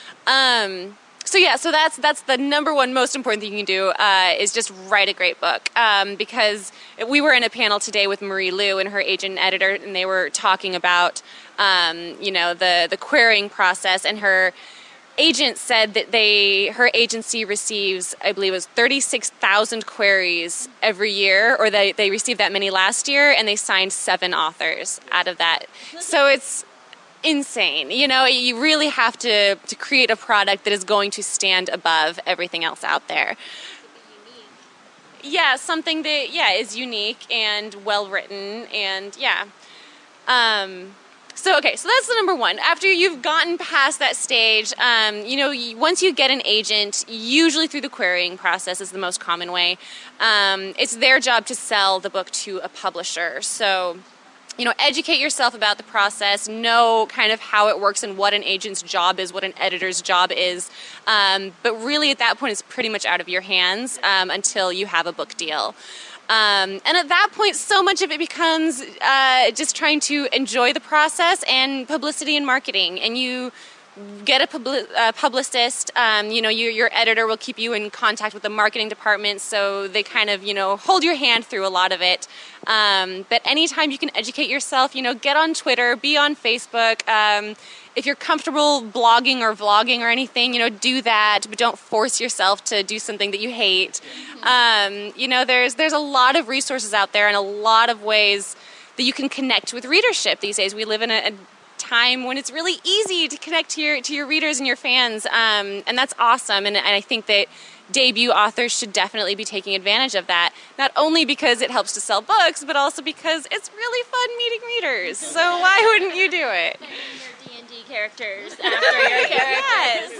So that's the number one most important thing you can do is just write a great book. Because we were in a panel today with Marie Lu and her agent and editor, and they were talking about the querying process, and her agent said that her agency receives, I believe it was 36,000 queries every year, or they received that many last year, and they signed 7 authors out of that. So it's insane. You really have to create a product that is going to stand above everything else out there. Yeah, something that is unique and well written, and So that's the number one. After you've gotten past that stage, once you get an agent, usually through the querying process is the most common way. It's their job to sell the book to a publisher. So educate yourself about the process, know kind of how it works and what an agent's job is, what an editor's job is. But really at that point, it's pretty much out of your hands until you have a book deal. And at that point, so much of it becomes just trying to enjoy the process and publicity and marketing. And you get a publicist. Your editor will keep you in contact with the marketing department, so they kind of, hold your hand through a lot of it. But anytime you can educate yourself, get on Twitter, be on Facebook. If you're comfortable blogging or vlogging or anything, do that, but don't force yourself to do something that you hate. There's a lot of resources out there and a lot of ways that you can connect with readership these days. We live in a time when it's really easy to connect to your readers and your fans, and that's awesome. And I think that debut authors should definitely be taking advantage of that, not only because it helps to sell books, but also because it's really fun meeting readers. So why wouldn't you do it? Your D&D characters after your characters.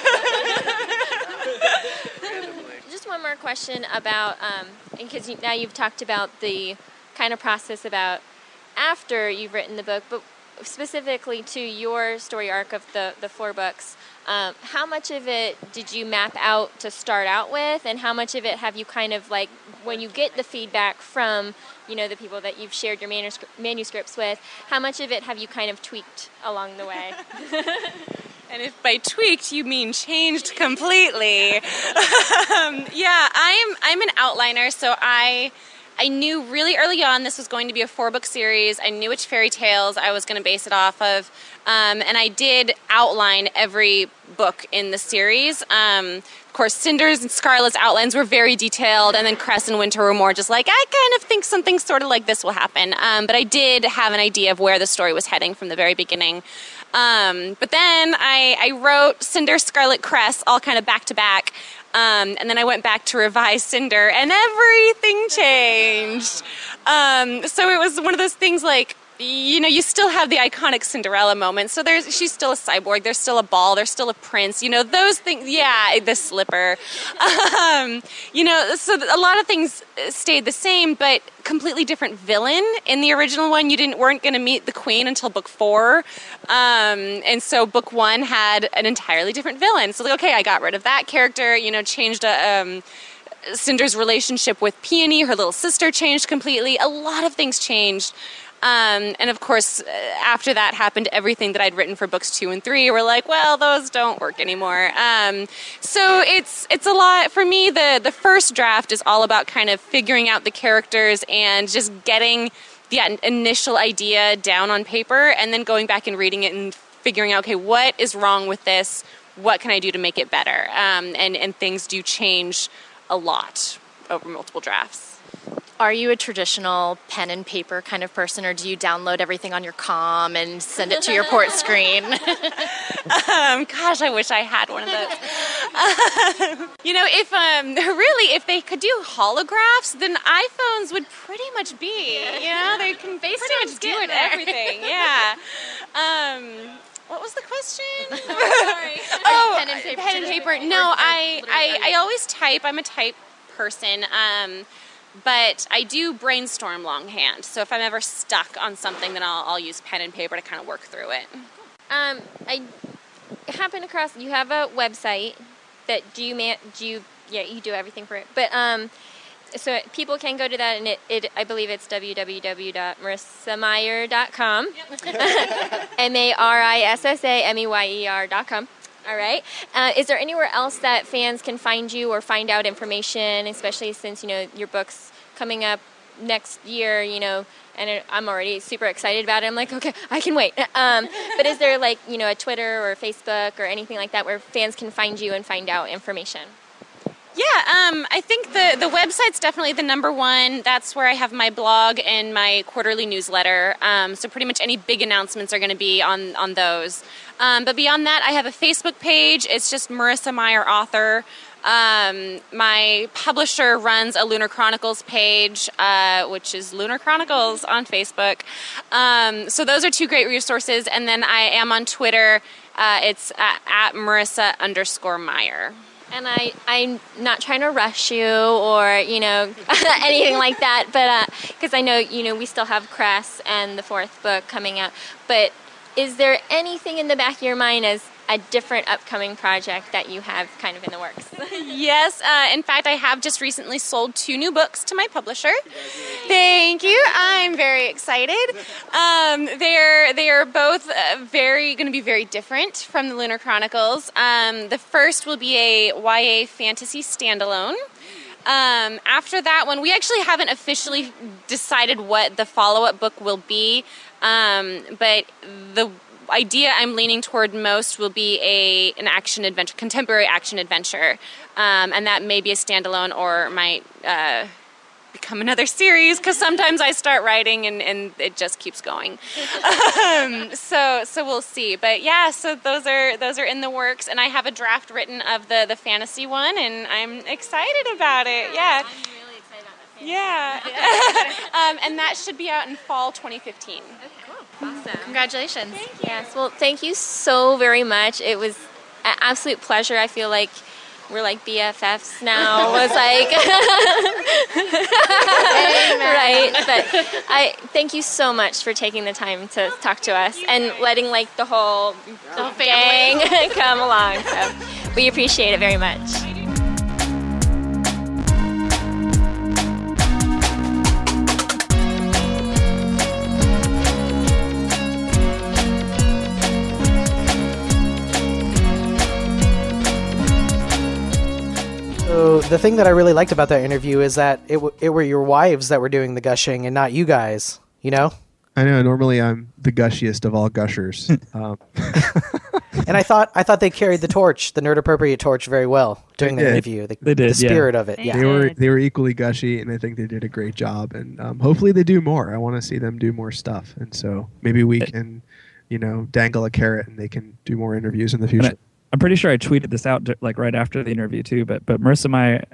Just one more question about, because now you've talked about the kind of process about after you've written the book, but specifically to your story arc of the 4 books, how much of it did you map out to start out with, and how much of it have you kind of like, when you get the feedback from, the people that you've shared your manuscripts with, how much of it have you kind of tweaked along the way? And if by tweaked you mean changed completely. I'm an outliner, so I knew really early on this was going to be a 4-book series. I knew which fairy tales I was going to base it off of. And I did outline every book in the series. Of course, Cinder's and Scarlet's outlines were very detailed, and then Cress and Winter were more just like, I kind of think something sort of like this will happen. But I did have an idea of where the story was heading from the very beginning. But then I wrote Cinder, Scarlet, Cress all kind of back to back. And then I went back to revise Cinder, and everything changed. So it was one of those things like, you still have the iconic Cinderella moment. So she's still a cyborg. There's still a ball. There's still a prince. Those things. Yeah, the slipper. So a lot of things stayed the same, but completely different villain. In the original one, you weren't going to meet the queen until book 4. And so book 1 had an entirely different villain. So okay, I got rid of that character, changed Cinder's relationship with Peony, her little sister, changed completely. A lot of things changed. And of course, after that happened, everything that I'd written for books 2 and 3 were like, well, those don't work anymore. So it's a lot for me. The first draft is all about kind of figuring out the characters and just getting the initial idea down on paper, and then going back and reading it and figuring out, okay, what is wrong with this? What can I do to make it better? And things do change a lot over multiple drafts. Are you a traditional pen and paper kind of person, or do you download everything on your comm and send it to your port screen? Gosh, I wish I had one of those. If they could do holographs, then iPhones would pretty much be. They can pretty much do it. Everything. Yeah. What was the question? Sorry. Pen and paper. No, I always type. I'm a type person. But I do brainstorm longhand. So if I'm ever stuck on something, then I'll use pen and paper to kind of work through it. I happened across, you have a website that you do everything for it. But so people can go to that, and I believe it's www.marissameyer.com. MARISSAMEYER.com. All right. Is there anywhere else that fans can find you or find out information, especially since, your book's coming up next year, and I'm already super excited about it. I'm like, okay, I can wait. But is there a Twitter or Facebook or anything like that where fans can find you and find out information? Yeah, I think the website's definitely the number one. That's where I have my blog and my quarterly newsletter. So pretty much any big announcements are going to be on those. But beyond that, I have a Facebook page. It's just Marissa Meyer Author. My publisher runs a Lunar Chronicles page, which is Lunar Chronicles on Facebook. So those are 2 great resources. And then I am on Twitter. It's at Marissa_Meyer. And I'm not trying to rush you or, anything like that, but because I know, we still have Cress and the 4th book coming out. But is there anything in the back of your mind as a different upcoming project that you have kind of in the works. Yes, in fact, I have just recently sold 2 new books to my publisher. Thank you. I'm very excited. They are both going to be very different from the Lunar Chronicles. The first will be a YA fantasy standalone. After that one, we actually haven't officially decided what the follow-up book will be, but the idea I'm leaning toward most will be an action adventure, contemporary action adventure, and that may be a standalone or might become another series, because sometimes I start writing and it just keeps going. So we'll see. But yeah, so those are in the works, and I have a draft written of the fantasy one, and I'm excited about it. Yeah. I'm really excited about that. Yeah. And that should be out in fall 2015. Okay, cool. Awesome. Congratulations. Thank you. Yes, well, thank you so very much. It was an absolute pleasure. I feel like we're like BFFs now. Was like, right? But I thank you so much for taking the time to talk to us and letting like the whole gang come along. So we appreciate it very much. So the thing that I really liked about that interview is that it were your wives that were doing the gushing and not you guys, you know? I know. Normally, I'm the gushiest of all gushers. And I thought they carried the torch, the nerd appropriate torch, very well during the interview. They did, the spirit of it. They Yeah, They were equally gushy, and I think they did a great job. And hopefully, they do more. I want to see them do more stuff, and so maybe we can, dangle a carrot, and they can do more interviews in the future. I'm pretty sure I tweeted this out like right after the interview too. But Marissa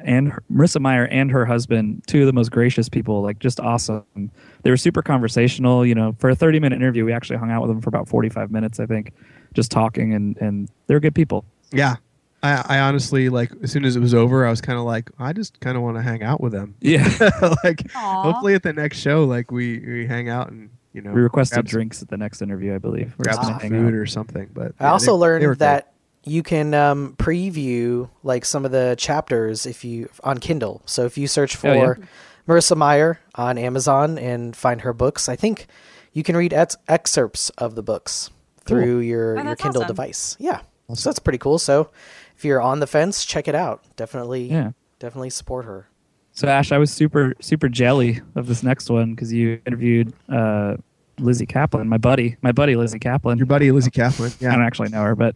Meyer and her husband, 2 of the most gracious people, like just awesome. They were super conversational. For a 30-minute interview, we actually hung out with them for about 45 minutes, I think, just talking, and they're good people. Yeah, I honestly, like, as soon as it was over, I was kind of like, I just kind of want to hang out with them. Yeah, like Aww. hopefully at the next show, like we hang out and we requested grab drinks at the next interview, I believe. We're grab just some gonna hang food out. or something. But I also they were learned great. that you can preview like some of the chapters on Kindle. So if you search for Marissa Meyer on Amazon and find her books, I think you can read excerpts of the books through your Kindle awesome. device. Yeah, so that's pretty cool. So if you're on the fence, check it out. Definitely support her. So Ash, I was super super jelly of this next one because you interviewed Lizzie Kaplan, my buddy Lizzie Kaplan. Your buddy Lizzie Kaplan. I Yeah, don't actually know her, but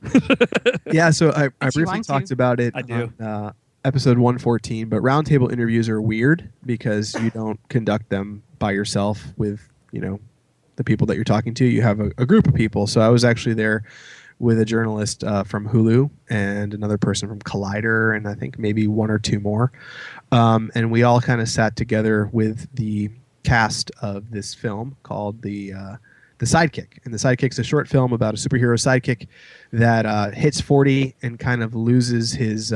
yeah. So I you briefly want talked to. about it I do. on episode 114. But roundtable interviews are weird because you don't conduct them by yourself with the people that you're talking to. You have a group of people. So I was actually there with a journalist from Hulu and another person from Collider, and I think maybe 1 or 2 more. And we all kind of sat together with the cast of this film called The Sidekick. And The Sidekick's a short film about a superhero sidekick that hits 40 and kind of loses his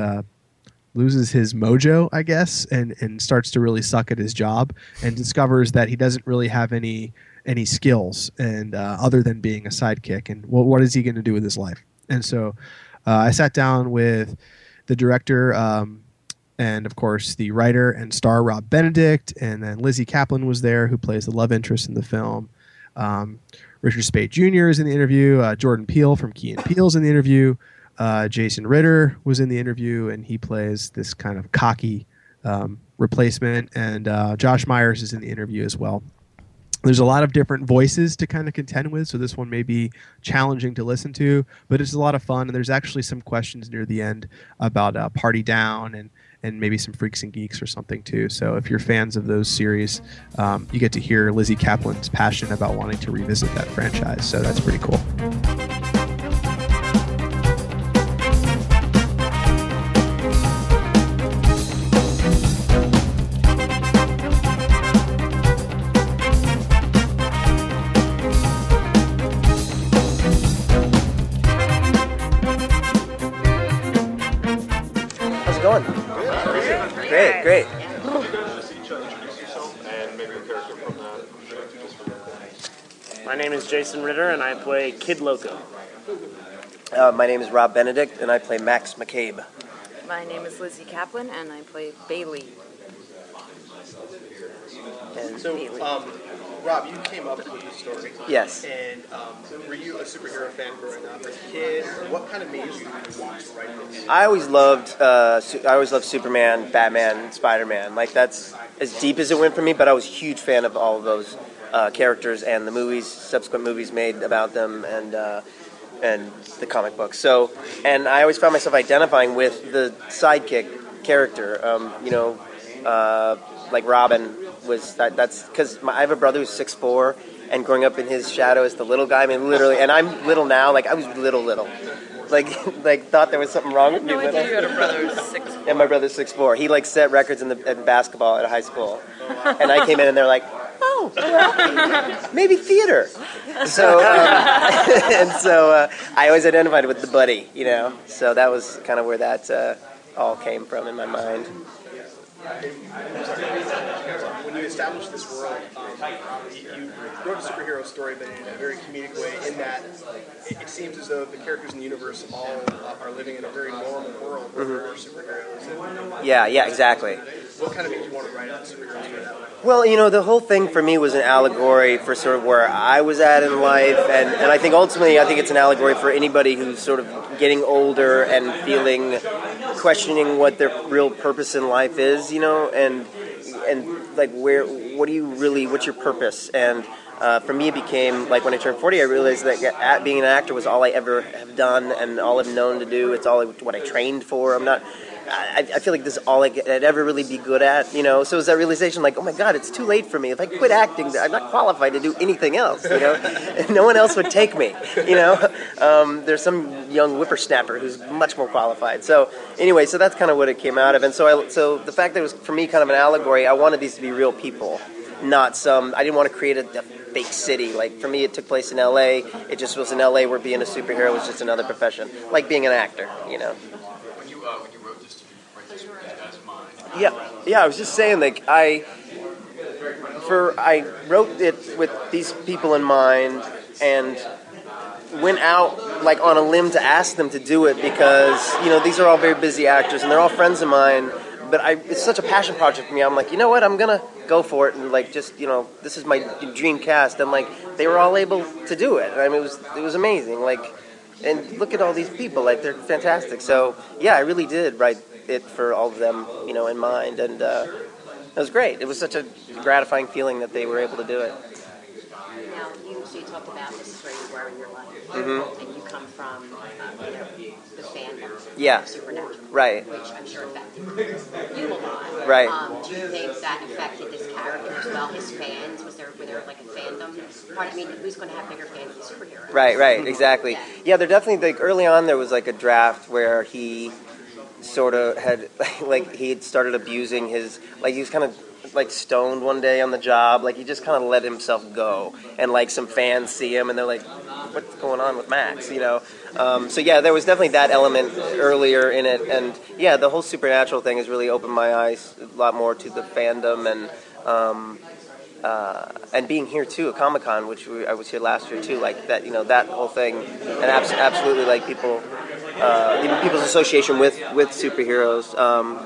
mojo, I guess, and starts to really suck at his job and discovers that he doesn't really have any skills and other than being a sidekick, and what is he going to do with his life? And so I sat down with the director and of course the writer and star Rob Benedict, and then Lizzie Kaplan was there, who plays the love interest in the film. Richard Speight Jr. is in the interview. Jordan Peele from Key and Peele's in the interview. Jason Ritter was in the interview, and he plays this kind of cocky replacement. And Josh Myers is in the interview as well. There's a lot of different voices to kind of contend with, so this one may be challenging to listen to, but it's a lot of fun. And there's actually some questions near the end about Party Down and maybe some Freaks and Geeks or something too. So if you're fans of those series, you get to hear Lizzie Kaplan's passion about wanting to revisit that franchise. So that's pretty cool. How's it going? Great. My name is Jason Ritter, and I play Kid Loco. My name is Rob Benedict, and I play Max McCabe. My name is Lizzie Kaplan, and I play Bailey. So, Rob, you came up with this story. Yes. And were you a superhero fan growing up as a kid? What kind of made you want to write this? I always loved Superman, Batman, Spider-Man. Like, that's as deep as it went for me, but I was a huge fan of all of those characters and the movies, subsequent movies made about them, and the comic books. So, and I always found myself identifying with the sidekick character. Like Robin was that's because I have a brother who's 6'4", and growing up in his shadow as the little guy. I mean, literally, and I'm little now. Like I was little, like thought there was something wrong with me. No idea you had a brother who's 6'4". And my brother's 6'4". He like set records in basketball at a high school, and I came in and they're like, oh, well, maybe theater. So I always identified with the buddy, So that was kind of where that all came from in my mind. When you established this world, you wrote a superhero story, but in a very comedic way, in that it seems as though the characters in the universe all are living in a very normal world where there are superheroes. Yeah, exactly. What kind of made you want to write a superhero story that way? Well, the whole thing for me was an allegory for sort of where I was at in life, and I think ultimately, it's an allegory for anybody who's sort of getting older and questioning what their real purpose in life is, and like what's your purpose? And for me, it became like when I turned 40, I realized that being an actor was all I ever have done and all I've known to do. It's all what I trained for. I feel like this is all I'd ever really be good at, So it was that realization, like, oh my God, it's too late for me. If I quit acting, I'm not qualified to do anything else, And no one else would take me, There's some young whippersnapper who's much more qualified. So anyway, so that's kind of what it came out of. And so the fact that it was, for me, kind of an allegory, I wanted these to be real people, not I didn't want to create a fake city. Like, for me, it took place in L.A. It just was in L.A. where being a superhero was just another profession, like being an actor, When you wrote this, did you write this with this guy's mind? Yeah, I was just saying, like, I wrote it with these people in mind and went out, like, on a limb to ask them to do it because, these are all very busy actors and they're all friends of mine, but it's such a passion project for me. I'm like, you know what, I'm going to go for it and, like, just, this is my dream cast, and, like, they were all able to do it. I mean, it was amazing, like, and look at all these people, like, they're fantastic. So, yeah, I really did write it for all of them, in mind, and it was great. It was such a gratifying feeling that they were able to do it. Now, you talked about this is where you were in your life, and you come from, the fandom of Supernatural, right? Which I'm sure affected you a lot, right? Do you think that affected this character as well? His fans, were there like a fandom? I mean, who's going to have bigger fans than superheroes? Right, exactly. Yeah, there definitely, like, early on there was like a draft where he sort of had, like, he had started abusing his, like, he was kind of like stoned one day on the job, like he just kind of let himself go, and like some fans see him and they're like, what's going on with Max, so yeah, there was definitely that element earlier in it, and yeah, the whole Supernatural thing has really opened my eyes a lot more to the fandom, and being here too at Comic-Con, which I was here last year too, like that, that whole thing, and absolutely like people, even people's association with superheroes,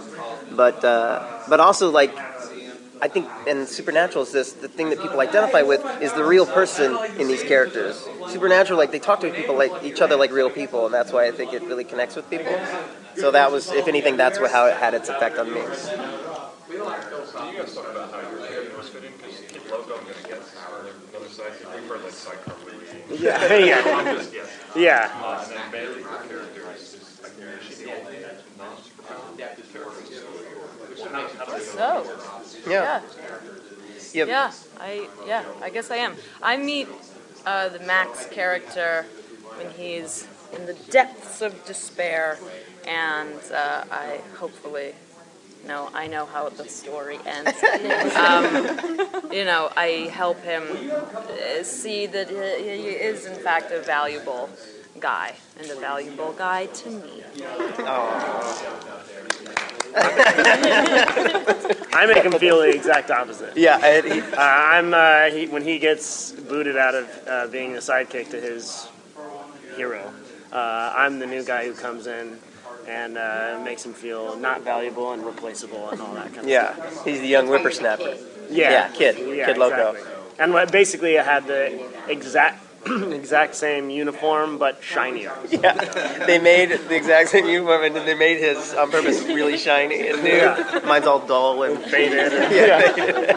but also like, I think in Supernatural is the thing that people identify with is the real person in these characters. Supernatural, like, they talk to people like each other like real people, and that's why I think it really connects with people. So that was, if anything, that's how it had its effect on me. Do you guys talk about how your characters fit in? Because Kid Loco, I'm going to guess, another side. We've heard like sidecar movies. Yeah. And then Bailey, her character is like, she's the only non-superpower character. So, yeah. I guess I am. I meet the Max character when he's in the depths of despair, and I hopefully I know how the story ends. I help him see that he is in fact a valuable guy, and a valuable guy to me. I make him feel the exact opposite. Yeah, when he gets booted out of being the sidekick to his hero, I'm the new guy who comes in and makes him feel not valuable and replaceable and all that kind of stuff. Yeah, he's the young whippersnapper. Kid Loco. Exactly. And basically I had the exact same uniform, but shinier. Yeah, they made the exact same uniform, and then they made his on purpose really shiny and new. Mine's all dull and faded. Faded.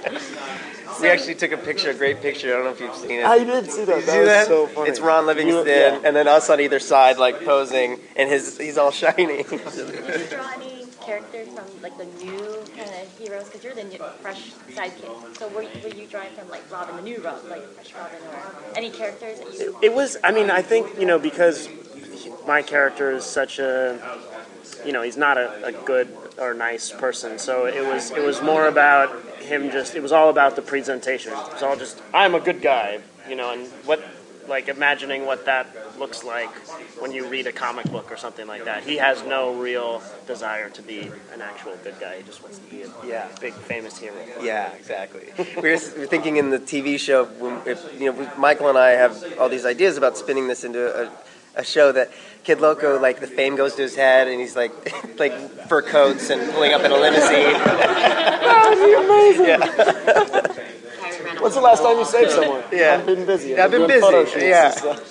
We actually took a great picture. I don't know if you've seen it. I did see that. That was so funny. It's Ron Livingston, and then us on either side, like posing, and he's all shiny. Did you draw any characters from like the new kind of heroes? Because you're the fresh sidekick. So were you drawing from like Robin, the new Robin, like fresh Robin, or any characters that you? It was. I mean, I think because my character is such a, he's not a good or nice person. So it was more about him. It was all about the presentation. It's all just I'm a good guy, and imagining what that looks like when you read a comic book or something like that. He has no real desire to be an actual good guy. He just wants to be a big famous hero. Yeah, exactly. We're thinking in the TV show, Michael and I have all these ideas about spinning this into a show that Kid Loco, like the fame goes to his head, and he's like fur coats and pulling up in a limousine. That would be amazing. Yeah. When's the last time you saved someone? Yeah. I've been busy. I've been busy. Photo shoots Yeah. and stuff.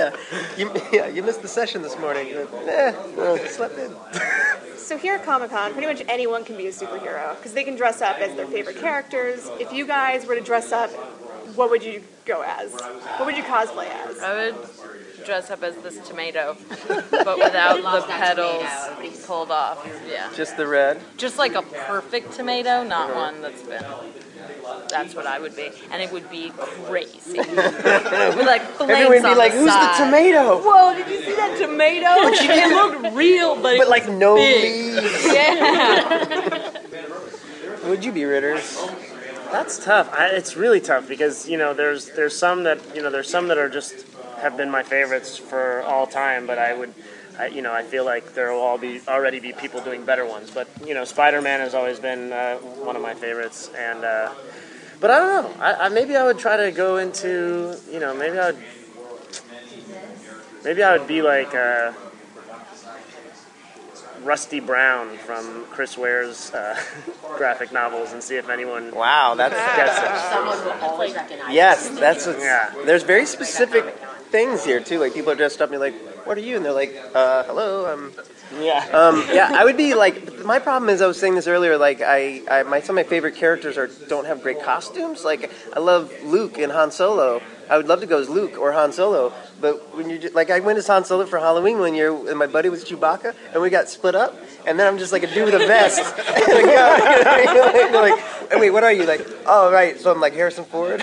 You missed the session this morning. Slept in. So here at Comic-Con, pretty much anyone can be a superhero because they can dress up as their favorite characters. If you guys were to dress up, what would you go as? What would you cosplay as? I would dress up as this tomato, but without the petals pulled off. Yeah. Just the red? Just like a perfect tomato, not one that's been. That's what I would be, and it would be crazy. With like flames Everyone would be on like, the "Who's side. the tomato?" Whoa! Did you see that tomato? It looked real, but it like was no big. leaves. Yeah. Would you be, Ritters? That's tough. It's really tough because there's some that are just have been my favorites for all time, but I feel like there will already be people doing better ones. But Spider-Man has always been one of my favorites, and but I don't know. Maybe I would try to go into maybe I would be like Rusty Brown from Chris Ware's graphic novels and see if anyone gets it. Someone will always recognize. Yes, that's what. Yeah. There's very specific things here too. Like people are dressed up and you're like, "What are you?" And they're like, "Hello, I'm." Yeah. I would be like. My problem is I was saying this earlier. Like some of my favorite characters don't have great costumes. Like I love Luke and Han Solo. I would love to go as Luke or Han Solo. But when you I went as Han Solo for Halloween one year, and my buddy was Chewbacca, and we got split up. And then I'm just like a dude with a vest. And they're like, "Oh, wait, what are you?" Like, "Oh, right." So I'm like Harrison Ford.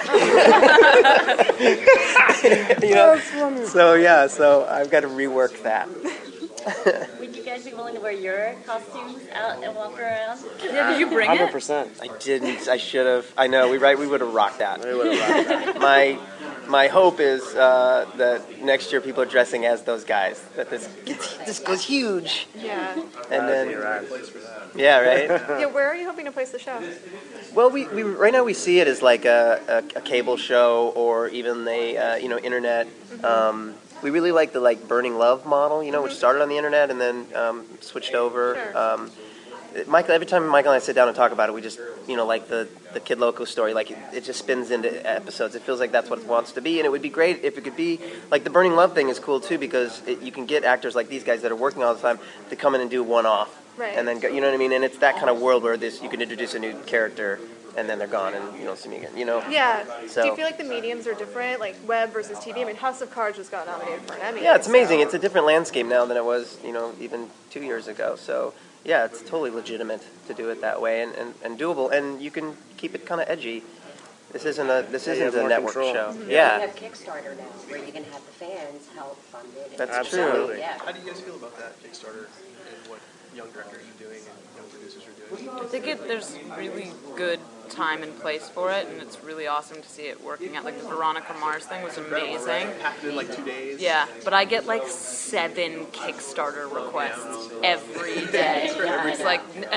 So I've got to rework that. Would you guys be willing to wear your costumes out and walk around? Yeah, did you bring 100%. I didn't. I should have. I know. We would have rocked that. We would have rocked that. My hope is that next year people are dressing as those guys. That this goes huge. Yeah. And then. Yeah, right. Yeah, where are you hoping to place the show? Well, we right now we see it as like a cable show or even a internet. We really like the Burning Love model, which started on the internet and then switched over. Sure. Michael, every time Michael and I sit down and talk about it, we just, like the Kid Loco story, it just spins into episodes. It feels like that's what it wants to be, and it would be great if it could be, the Burning Love thing is cool too because you can get actors like these guys that are working all the time to come in and do one-off. Right. And then go, you know what I mean? And it's that kind of world where you can introduce a new character and then they're gone and you don't see me again, Yeah. So, do you feel like the mediums are different, like web versus TV? I mean, House of Cards just got nominated for an Emmy. yeah, it's amazing. It's a different landscape now than it was, even 2 years ago. So, yeah, it's totally legitimate to do it that way and doable. And you can keep it kind of edgy. This isn't a network show. Mm-hmm. Yeah. You have Kickstarter now, where you can have the fans help fund it. That's Absolutely. true. Yeah. How do you guys feel about that Kickstarter and what young directors are doing and young producers are doing? I think there's really good time and place for it, and it's really awesome to see it working out. Like the Veronica Mars thing was amazing. Happened in 2 days. Yeah, but I get 7 Kickstarter requests every day. It's enough.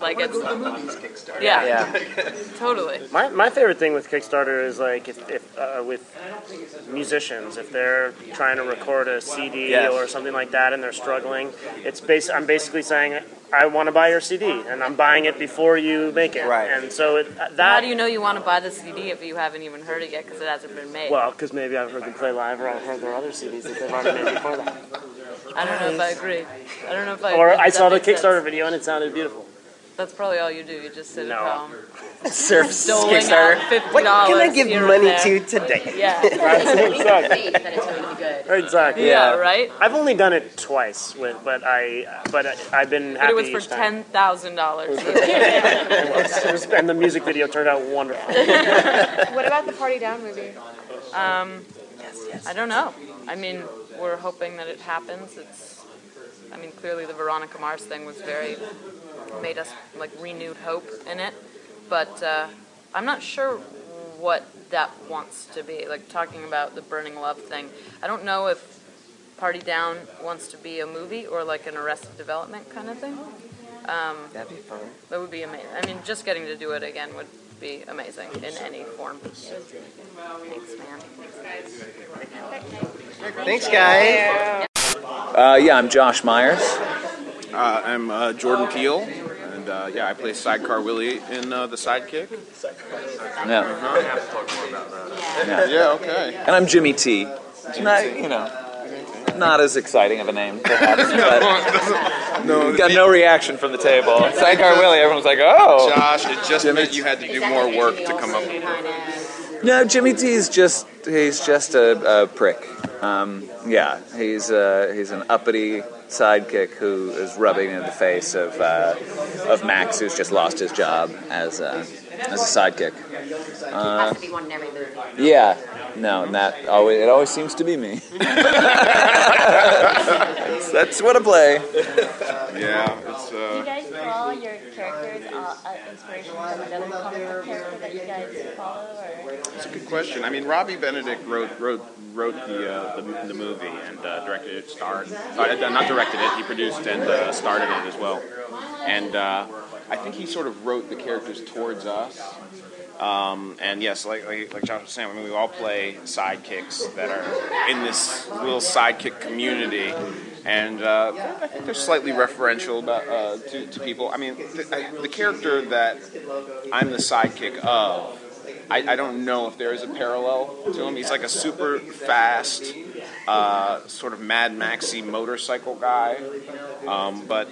Like it's the movies Kickstarter. Yeah. Totally. My favorite thing with Kickstarter is like if with musicians, if they're trying to record a CD Yes. or something like that and they're struggling, I'm basically saying I want to buy your CD and I'm buying it before you make it. Right. And so How do you know you want to buy the CD if you haven't even heard it yet because it hasn't been made? Well, because maybe I've heard them play live or I've heard their other CDs that they've already made before that. I don't know if I agree. I don't know if I Or agree. I Does saw that the make Kickstarter sense? video and it sounded beautiful. That's probably all you do. You just sit No. at home. Surf doling Kickstarter. out $50 What can I give here money and to there. today? Yeah. Exactly. Yeah, right? I've only done it twice, but I've been happy But it was for each time. $10,000. And the music video turned out wonderful. What about the Party Down movie? I don't know. I mean, we're hoping that it happens. Clearly the Veronica Mars thing was made us like renewed hope in it. But I'm not sure what that wants to be. Like talking about the Burning Love thing, I don't know if Party Down wants to be a movie or like an Arrested Development kind of thing. That'd be fun. That would be amazing. I mean, just getting to do it again would be amazing in any form. Thanks, man. Thanks, guys. Yeah, I'm Josh Myers. I'm Jordan Peele, and I play Sidecar Willie in The Sidekick. Yeah. Yeah, okay. And I'm Jimmy T. Not, not as exciting of a name, perhaps, but got no reaction from the table. Sidecar Willie, everyone's like, oh. Josh, it just meant you had to do more work to come up with it. No, Jimmy T's he's just a prick. He's an uppity sidekick who is rubbing in the face of Max, who's just lost his job as a sidekick. Has to be one in every movie. Yeah, no, and it always seems to be me. That's what I play. Yeah, Do you guys call your characters inspiration from another comic book character that you guys follow? Or? It's a good question. I mean, Robbie Benedict wrote the movie and directed it, not directed it, he produced and starred in it as well. And I think he sort of wrote the characters towards us. And yes, like Josh was saying, I mean, we all play sidekicks that are in this little sidekick community. And I think they're slightly referential about, to people. I mean, the character that I'm the sidekick of, I don't know if there is a parallel to him. He's like a super fast, sort of Mad Maxy motorcycle guy. But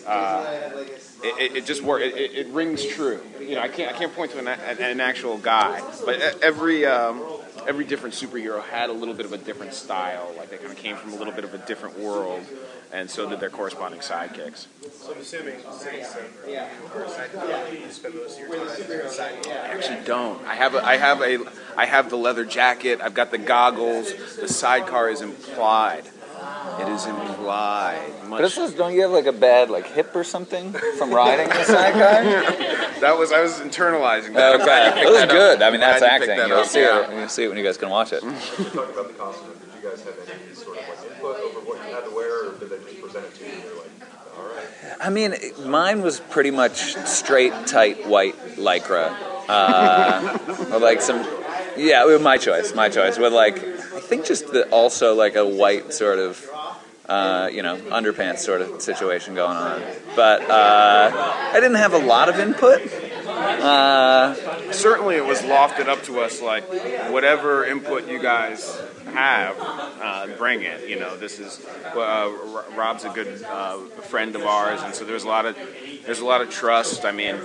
it just works. It rings true. I can't point to an actual guy, but every different superhero had a little bit of a different style. Like they kind of came from a little bit of a different world, and so did their corresponding sidekicks. So I'm assuming or sidekick, you spend most of your time sidekick. I actually don't. I have the leather jacket. I've got the goggles. The sidecar is implied. It is implied. But it says, don't you have like a bad hip or something from riding the sidecar? I was internalizing that. Okay, that was good. I mean, that's Glad you picked acting. that You'll up. see it. You'll see it when you guys can watch it. You talked about the costume. Did you guys have any sort of input over what you had to wear, or did they just present it to you and you're like, all right? I mean, mine was pretty much straight, tight, white Lycra. With like some, my choice. With I think just also like a white sort of, underpants sort of situation going on. But I didn't have a lot of input. Certainly it was lofted up to us like, whatever input you guys have, bring it. This is Rob's a good friend of ours, and so there's a lot of trust. I mean,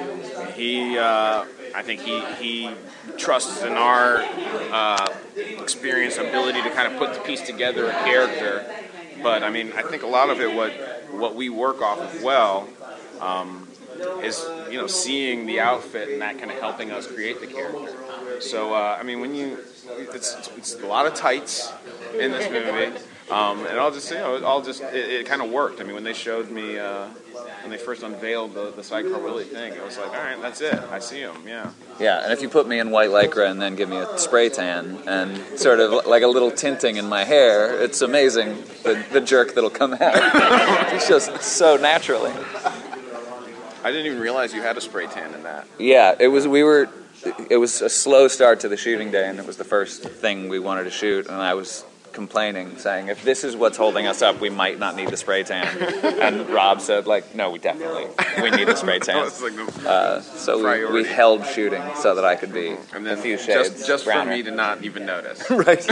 I think he trusts in our experience, ability to kind of put the piece together a character. But I mean, I think a lot of it, what we work off of well, is seeing the outfit and that kind of helping us create the character. So I mean, it's a lot of tights in this movie, and I'll just say, it kind of worked. I mean, when they showed me when they first unveiled the Sidecar Willie thing, I was like, all right, that's it. I see him. Yeah. Yeah, and if you put me in white Lycra and then give me a spray tan and sort of like a little tinting in my hair, it's amazing the jerk that'll come out. It's just so naturally. I didn't even realize you had a spray tan in that. Yeah, it was a slow start to the shooting day, and it was the first thing we wanted to shoot, and I was complaining, saying, if this is what's holding us up, we might not need the spray tan. And Rob said, like, no, we need a spray tan. So we held shooting so that I could be and then a few shades just browner. for me to not even notice. Right.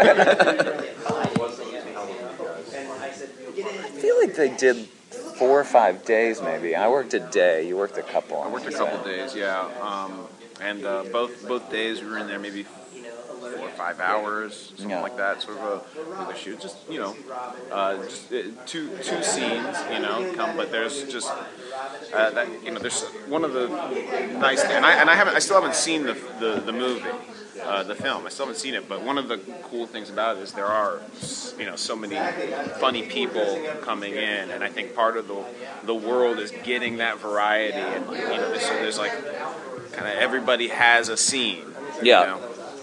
I feel like they did 4 or 5 days, maybe. I worked a day. You worked a couple. I worked a couple days, yeah. And both days we were in there maybe 4 or 5 hours, something like that, sort of a shoot. Just two scenes, but there's just that there's one of the nice things, and I still haven't seen the movie. The film. I still haven't seen it, but one of the cool things about it is there are, so many funny people coming in, and I think part of the world is getting that variety, and there's like kind of everybody has a scene. Yeah.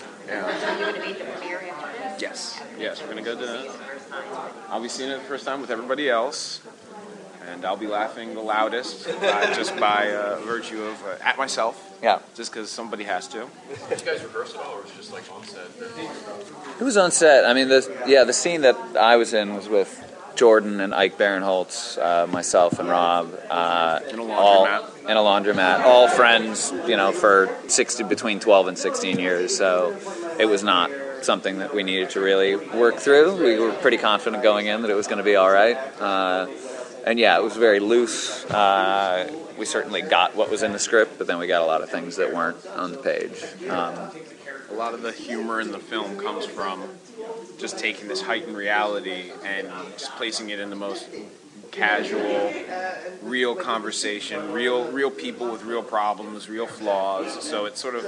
Yes, we're gonna go to. I'll be seeing it the first time with everybody else. And I'll be laughing the loudest just by virtue of at myself. Yeah. Just because somebody has to. Did you guys rehearse at all, or was it just like on set? It was on set. I mean, the scene that I was in was with Jordan and Ike Barinholtz, myself and Rob. In a laundromat. In a laundromat. All friends, for between 12 and 16 years. So it was not something that we needed to really work through. We were pretty confident going in that it was going to be all right. And yeah, it was very loose. We certainly got what was in the script, but then we got a lot of things that weren't on the page. A lot of the humor in the film comes from just taking this heightened reality and just placing it in the most casual, real conversation, real people with real problems, real flaws. So it's sort of,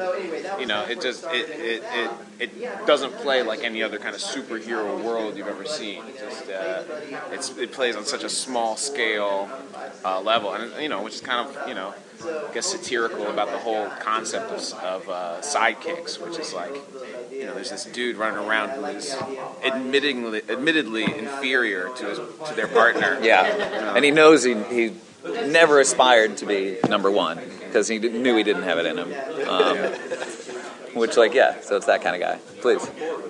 it doesn't play like any other kind of superhero world you've ever seen. It plays on such a small scale level, and which is kind of I guess satirical about the whole concept of sidekicks, which is like. There's this dude running around who is admittedly inferior to their partner. Yeah, and he knows he never aspired to be number one because he knew he didn't have it in him. Which, so it's that kind of guy. Please.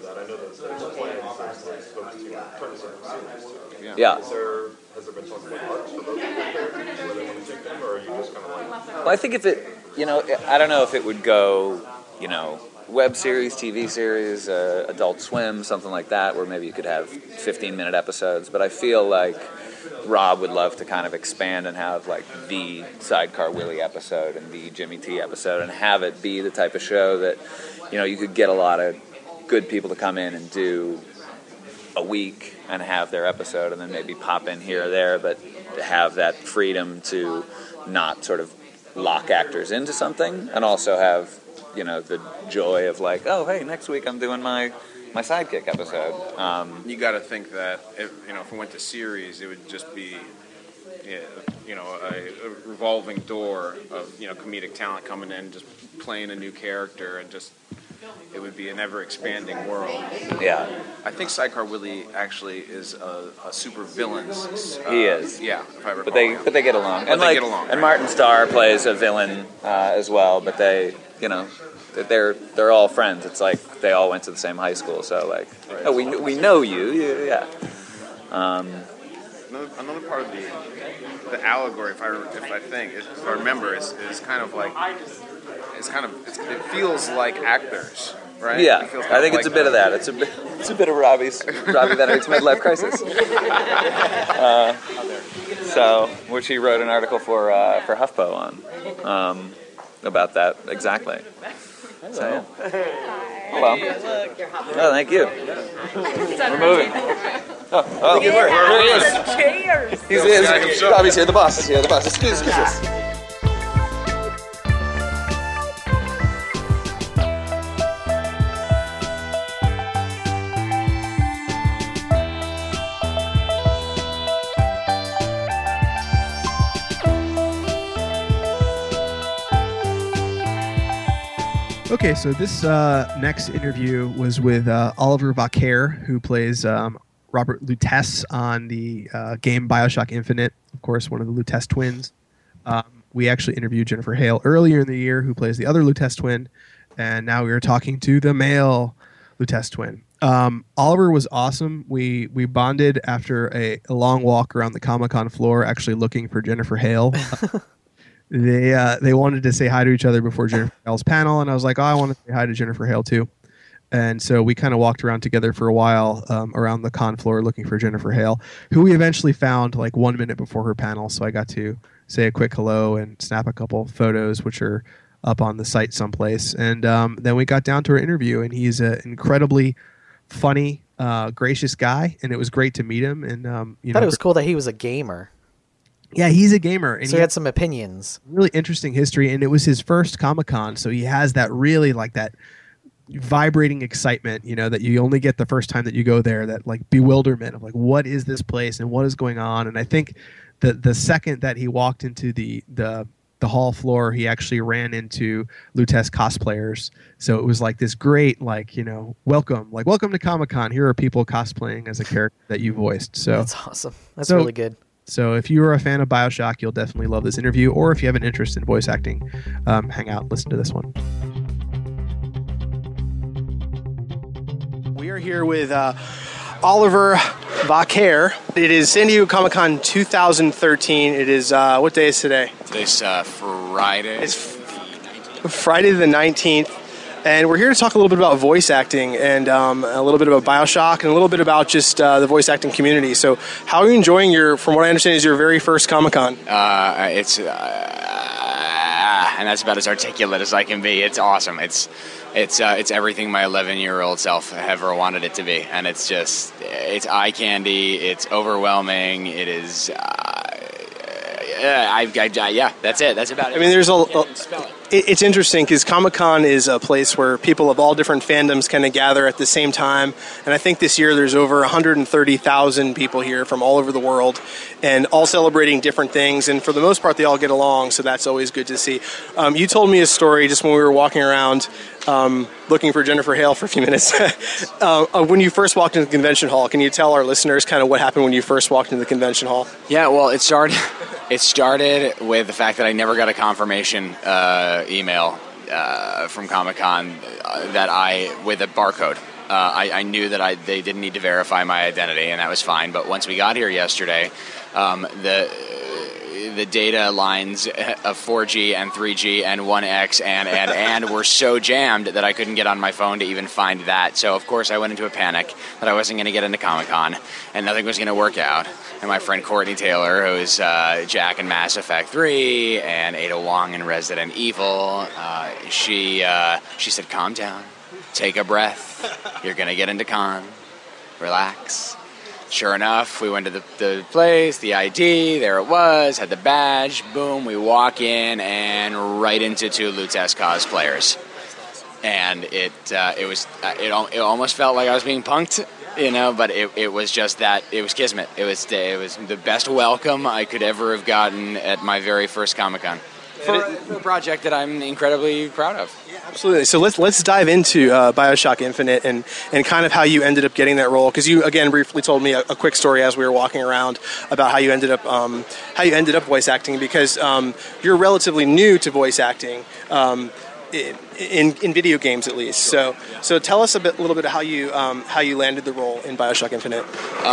Yeah. Has there been talk about arcs for both of them? Where they want to take them, or are you just kind of like? Well, I think if it, I don't know if it would go, web series, TV series, Adult Swim, something like that, where maybe you could have 15-minute episodes. But I feel like Rob would love to kind of expand and have like the Sidecar Willie episode and the Jimmy T episode, and have it be the type of show that, you could get a lot of good people to come in and do a week and have their episode, and then maybe pop in here or there, but have that freedom to not sort of lock actors into something, and also have the joy of like, oh, hey, next week I'm doing my sidekick episode. You got to think that if we went to series, it would just be, a revolving door of comedic talent coming in, just playing a new character, and just it would be an ever-expanding world. Yeah, I think Sidecar Willie actually is a super villain. He is. Yeah, if I recall. But they get along. But they get along. And Martin Starr plays a villain as well, but they, they're all friends. It's like they all went to the same high school, so like, right. Oh, we know you, yeah. Another part of the allegory, if I remember, is kind of like it feels like actors, right? Yeah, I think it's a bit of that. It's a bit of Robbie Benedict's midlife crisis. Which he wrote an article for HuffPo on about that exactly. So, yeah. Hello. Oh, thank you. We're moving. Oh, good work. There he is. He's Robbie's here. The boss is here. Excuse us. Okay, so this next interview was with Oliver Vaquer, who plays Robert Lutece on the game BioShock Infinite. Of course, one of the Lutece twins. we actually interviewed Jennifer Hale earlier in the year, who plays the other Lutece twin, and now we are talking to the male Lutece twin. Oliver was awesome. We bonded after a long walk around the Comic-Con floor, actually looking for Jennifer Hale. They wanted to say hi to each other before Jennifer Hale's panel, and I was like, oh, I want to say hi to Jennifer Hale too. And so we kind of walked around together for a while around the con floor looking for Jennifer Hale, who we eventually found like 1 minute before her panel. So I got to say a quick hello and snap a couple photos, which are up on the site someplace. And then we got down to our interview, and he's an incredibly funny, gracious guy, and it was great to meet him. And I thought it was cool that he was a gamer. Yeah, he's a gamer. And so he had some opinions. Really interesting history, and it was his first Comic-Con, so he has that really like that vibrating excitement, that you only get the first time that you go there, that like bewilderment of like, what is this place and what is going on? And I think the second that he walked into the hall floor, he actually ran into Lutece cosplayers. So it was like this great, like, welcome to Comic-Con. Here are people cosplaying as a character that you voiced. So that's awesome. That's really good. So if you are a fan of BioShock, you'll definitely love this interview. Or if you have an interest in voice acting, hang out, listen to this one. We are here with Oliver Vaquer. It is San Diego Comic-Con 2013. It is, what day is today? Today's Friday. It's Friday the 19th. And we're here to talk a little bit about voice acting and a little bit about BioShock and a little bit about just the voice acting community. So how are you enjoying from what I understand is your very first Comic-Con? It's and that's about as articulate as I can be. It's awesome. It's everything my 11-year-old self ever wanted it to be, and it's eye candy. It's overwhelming. It is. Yeah, that's it. That's about it. I mean, there's it's interesting because Comic-Con is a place where people of all different fandoms kind of gather at the same time. And I think this year there's over 130,000 people here from all over the world and all celebrating different things. And for the most part, they all get along. So that's always good to see. You told me a story just when we were walking around looking for Jennifer Hale for a few minutes. When you first walked into the convention hall, can you tell our listeners kind of what happened when you first walked into the convention hall? Yeah, well, it started with the fact that I never got a confirmation email from Comic-Con with a barcode. I knew that they didn't need to verify my identity, and that was fine. But once we got here yesterday, the data lines of 4G and 3G and 1X and were so jammed that I couldn't get on my phone to even find that. So, of course, I went into a panic that I wasn't going to get into Comic-Con and nothing was going to work out. And my friend Courtney Taylor, who's Jack in Mass Effect 3 and Ada Wong in Resident Evil, she said, calm down, take a breath, you're going to get into con, relax. Sure enough, we went to the place, the ID, there it was, had the badge, boom, we walk in and right into two Lutece cosplayers. And it almost felt like I was being punked, but it was just that, it was kismet. It was the best welcome I could ever have gotten at my very first Comic-Con. For a project that I'm incredibly proud of. Yeah, absolutely. So let's dive into BioShock Infinite and kind of how you ended up getting that role, because you again briefly told me a quick story as we were walking around about how you ended up voice acting, because you're relatively new to voice acting in video games at least. So tell us a little bit of how you landed the role in BioShock Infinite.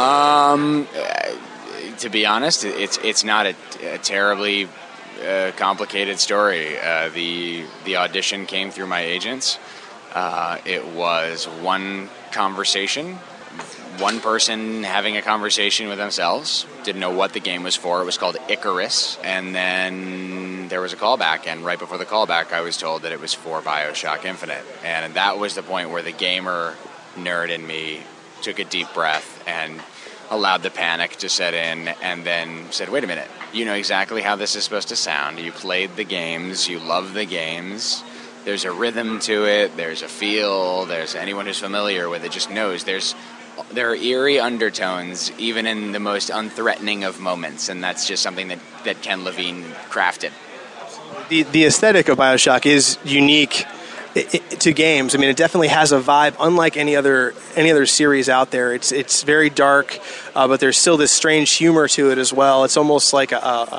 To be honest, it's not a terribly complicated story. The audition came through my agents. It was one conversation, one person having a conversation with themselves. Didn't know what the game was for. It was called Icarus. And then there was a callback, and right before the callback I was told that it was for BioShock Infinite. And that was the point where the gamer nerd in me took a deep breath and allowed the panic to set in, and then said, wait a minute, you know exactly how this is supposed to sound. You played the games, you love the games, there's a rhythm to it, there's a feel, there's anyone who's familiar with it just knows there are eerie undertones even in the most unthreatening of moments, and that's just something that Ken Levine crafted. The aesthetic of BioShock is unique to games. I mean, it definitely has a vibe unlike any other series out there. It's very dark, but there's still this strange humor to it as well. It's almost like a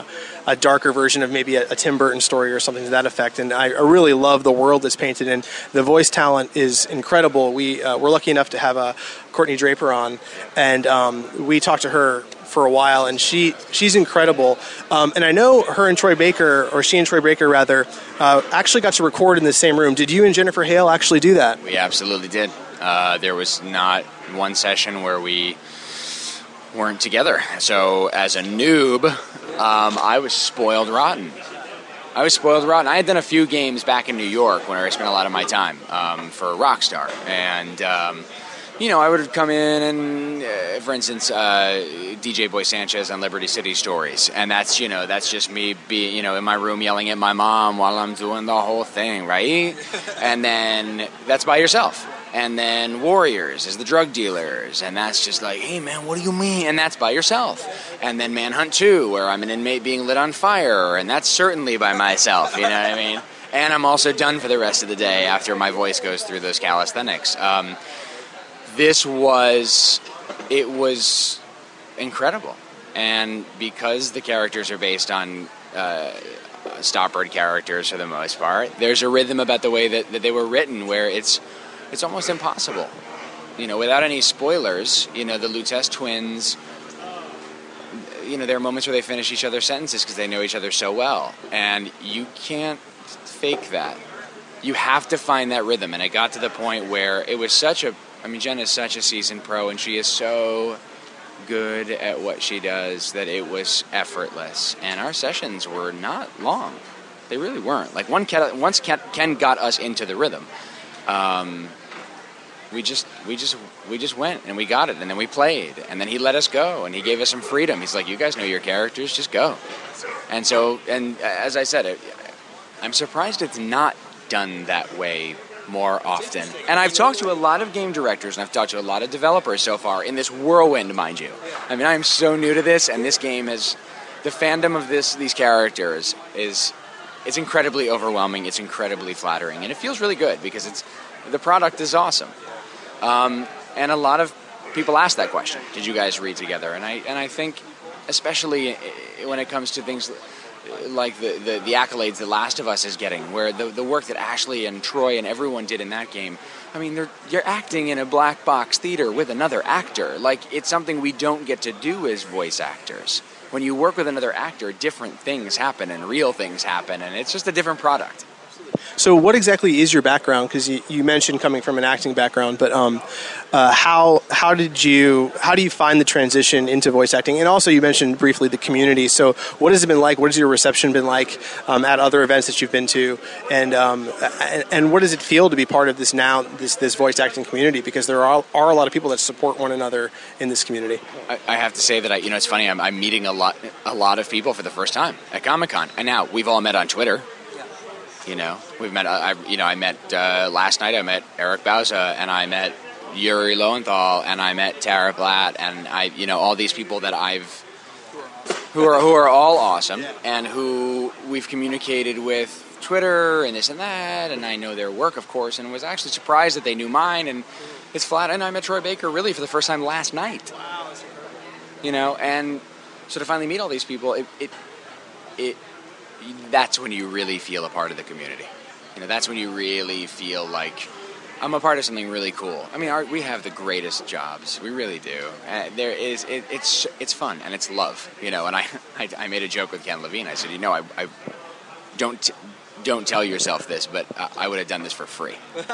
a darker version of maybe a Tim Burton story or something to that effect. And I really love the world that's painted, and the voice talent is incredible. We're lucky enough to have Courtney Draper on, and we talked to her for a while, and she's incredible. And I know her and Troy Baker, or she and Troy Baker rather, actually got to record in the same room. Did you and Jennifer Hale actually do that? We absolutely did. There was not one session where we weren't together. So as a noob, I was spoiled rotten. I had done a few games back in New York when I spent a lot of my time for Rockstar. And, I would come in and, for instance, DJ Boy Sanchez on Liberty City Stories. And that's just me being, in my room yelling at my mom while I'm doing the whole thing, right? And then that's by yourself. And then Warriors is the drug dealers, and that's just like, hey man, what do you mean? And that's by yourself. And then Manhunt 2, where I'm an inmate being lit on fire, and that's certainly by myself, you know what I mean? And I'm also done for the rest of the day after my voice goes through those calisthenics. It was incredible. And because the characters are based on stopword characters for the most part, there's a rhythm about the way that they were written where it's almost impossible. Without any spoilers, the Lutez twins, there are moments where they finish each other's sentences because they know each other so well. And you can't fake that. You have to find that rhythm. And it got to the point where it was Jen is such a seasoned pro, and she is so good at what she does that it was effortless. And our sessions were not long. They really weren't. Like once Ken got us into the rhythm, we just went and we got it, and then we played, and then he let us go, and he gave us some freedom. He's like, you guys know your characters, just go. And so, and as I said, I'm surprised it's not done that way more often. And I've talked to a lot of game directors, and I've talked to a lot of developers so far in this whirlwind, mind you. I mean, I'm so new to this, and this game has, the fandom of these characters it's incredibly overwhelming, it's incredibly flattering, and it feels really good because the product is awesome. And a lot of people ask that question, did you guys read together? And I think, especially when it comes to things like the accolades that Last of Us is getting, where the work that Ashley and Troy and everyone did in that game, I mean, you're acting in a black box theater with another actor. Like, it's something we don't get to do as voice actors. When you work with another actor, different things happen and real things happen, and it's just a different product. So what exactly is your background? Because you mentioned coming from an acting background, but how do you find the transition into voice acting? And also you mentioned briefly the community. So what has it been like? What has your reception been like at other events that you've been to? And what does it feel to be part of this voice acting community? Because there are a lot of people that support one another in this community. I have to say that it's funny. I'm meeting a lot of people for the first time at Comic-Con, and now we've all met on Twitter. We've met. I met last night. I met Eric Bauza, and I met Yuri Lowenthal, and I met Tara Blatt, and all these people that who are all awesome, and who we've communicated with Twitter and this and that, and I know their work, of course, and was actually surprised that they knew mine, and it's flat. And I met Troy Baker really for the first time last night. And so to finally meet all these people, that's when you really feel a part of the community. That's when you really feel like I'm a part of something really cool. I mean, we have the greatest jobs. We really do. It's fun and it's love. And I made a joke with Ken Levine. I said, I don't tell yourself this, but I would have done this for free.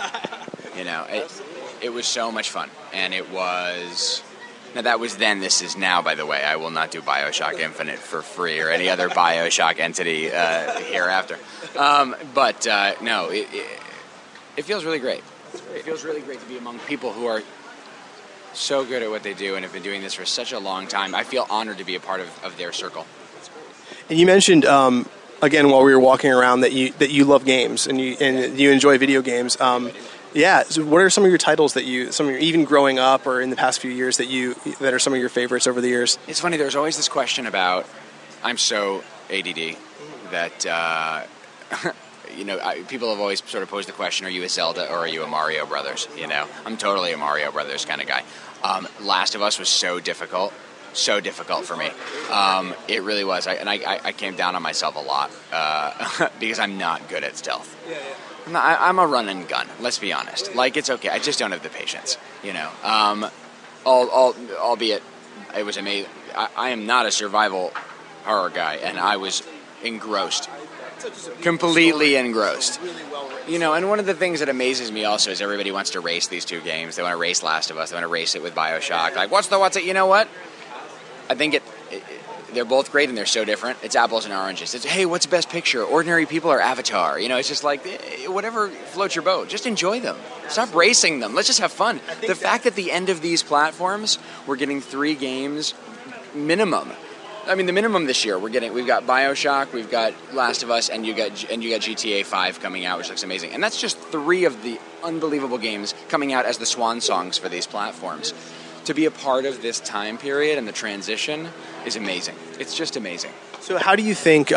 It was so much fun, and it was. Now, that was then. This is now, by the way. I will not do BioShock Infinite for free or any other BioShock entity hereafter. No, it feels really great. It feels really great to be among people who are so good at what they do and have been doing this for such a long time. I feel honored to be a part of their circle. And you mentioned, again, while we were walking around, that you love games and you enjoy video games. Yeah. So what are some of your titles even growing up or in the past few years that are some of your favorites over the years? It's funny. There's always this question about. I'm so ADD that people have always sort of posed the question: are you a Zelda or are you a Mario Brothers? I'm totally a Mario Brothers kind of guy. Last of Us was so difficult so difficult for me. It really was. I came down on myself a lot because I'm not good at stealth. I'm a run and gun. Let's be honest. Like, it's okay. I just don't have the patience. Albeit it was amazing. I am not a survival horror guy, and I was engrossed, completely engrossed. And one of the things that amazes me also is everybody wants to race these two games. They want to race Last of Us. They want to race it with BioShock. Like, what's it? You know what? I think they're both great and they're so different. It's apples and oranges. It's, hey, what's best picture? Ordinary People or Avatar? It's just like, whatever floats your boat. Just enjoy them. Stop racing them. Let's just have fun. The fact that at the end of these platforms, we're getting 3 games minimum. I mean, the minimum this year we've got BioShock, we've got Last of Us, and you got GTA 5 coming out, which looks amazing. And that's just 3 of the unbelievable games coming out as the swan songs for these platforms. To be a part of this time period and the transition is amazing. It's just amazing. So how do you think...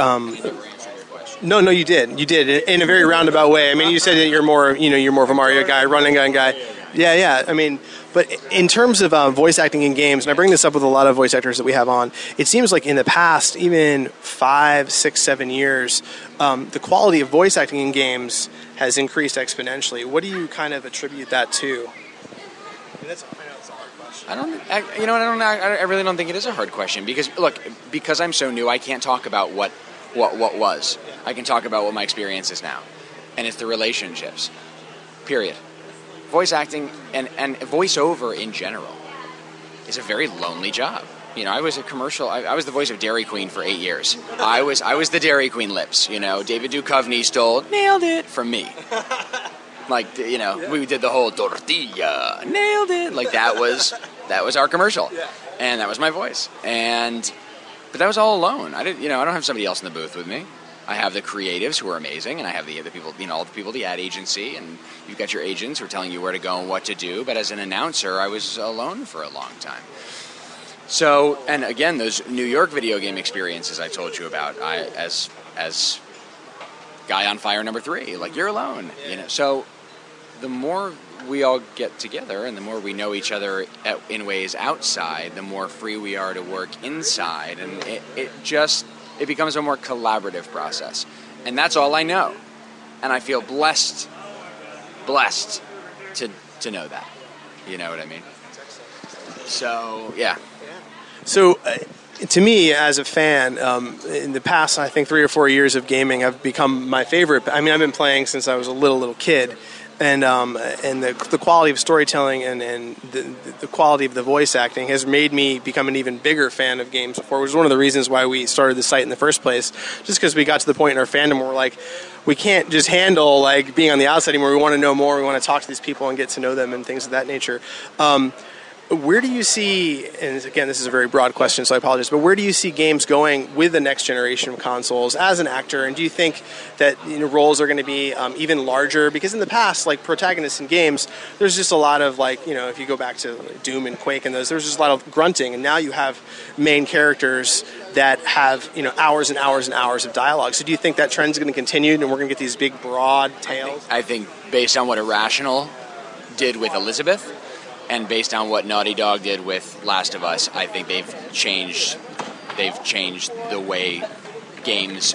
No, you did. You did in a very roundabout way. I mean, you said that you're more of a Mario guy, run and gun guy. Yeah. I mean, but in terms of voice acting in games, and I bring this up with a lot of voice actors that we have on, it seems like in the past, even 5, 6, 7 years, the quality of voice acting in games has increased exponentially. What do you kind of attribute that to? I know it's a hard question. I really don't think it is a hard question because I'm so new, I can't talk about what was. I can talk about what my experience is now, and it's the relationships. Period. Voice acting and voiceover in general is a very lonely job. I was I was the voice of Dairy Queen for 8 years. I was the Dairy Queen lips. David Duchovny nailed it from me. Like, we did the whole tortilla, nailed it. Like, that was our commercial, and that was my voice. But that was all alone. I don't have somebody else in the booth with me. I have the creatives who are amazing, and I have the people, all the people, the ad agency, and you've got your agents who are telling you where to go and what to do. But as an announcer, I was alone for a long time. So, and again, those New York video game experiences I told you about, as Guy on Fire number 3, like, you're alone. So the more we all get together and the more we know each other in ways outside, the more free we are to work inside, and it becomes a more collaborative process. And that's all I know. And I feel blessed to know that. You know what I mean? So, yeah. So, to me, as a fan, in the past, I think 3 or 4 years of gaming have become my favorite. I mean, I've been playing since I was a little kid. And the quality of storytelling and the quality of the voice acting has made me become an even bigger fan of games before, which is one of the reasons why we started the site in the first place, just because we got to the point in our fandom where we're like, we can't just handle like being on the outside anymore. We want to know more. We want to talk to these people and get to know them and things of that nature. Where do you see, and again, this is a very broad question, so I apologize, but where do you see games going with the next generation of consoles as an actor? And do you think that roles are going to be even larger? Because in the past, like protagonists in games, there's just a lot of if you go back to Doom and Quake and there's just a lot of grunting, and now you have main characters that have hours and hours and hours of dialogue. So do you think that trend's going to continue and we're going to get these big, broad tales? I think based on what Irrational did with Elizabeth, and based on what Naughty Dog did with Last of Us, I think they've changed the way games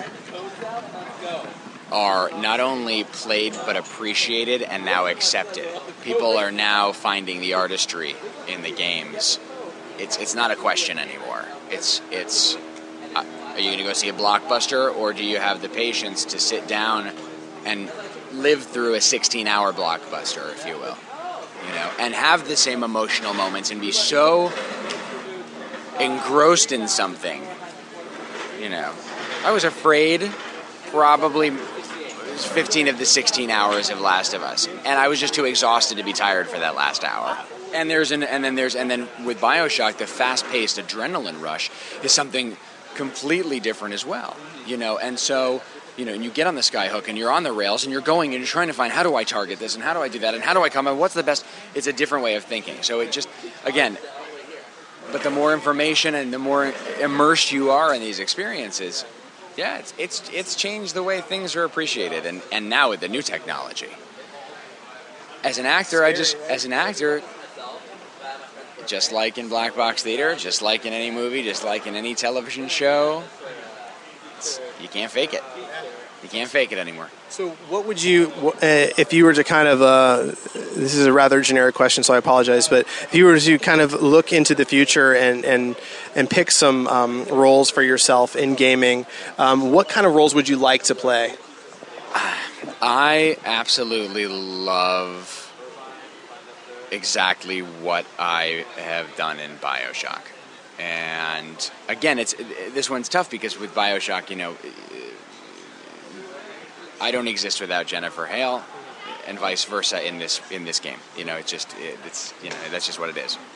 are not only played but appreciated and now accepted. People are now finding the artistry in the games. It's not a question anymore. It's are you going to go see a blockbuster, or do you have the patience to sit down and live through a 16-hour blockbuster, if you will? And have the same emotional moments and be so engrossed in something. I was afraid probably 15 of the 16 hours of Last of Us, and I was just too exhausted to be tired for that last hour. And then with BioShock, the fast-paced adrenaline rush is something completely different as well. And so. And you get on the skyhook and you're on the rails and you're going and you're trying to find, how do I target this and how do I do that and how do I come up, what's the best? It's a different way of thinking. So it just, again, but the more information and the more immersed you are in these experiences, it's changed the way things are appreciated, and now with the new technology. As an actor, just like in Black Box Theater, just like in any movie, just like in any television show, you can't fake it. You can't fake it anymore. So what would you, if you were to kind of, this is a rather generic question, so I apologize, but if you were to kind of look into the future and pick some roles for yourself in gaming, what kind of roles would you like to play? I absolutely love exactly what I have done in BioShock. And again, this one's tough because with BioShock, you know, I don't exist without Jennifer Hale, and vice versa in this game. You know, it's you know, that's just what it is.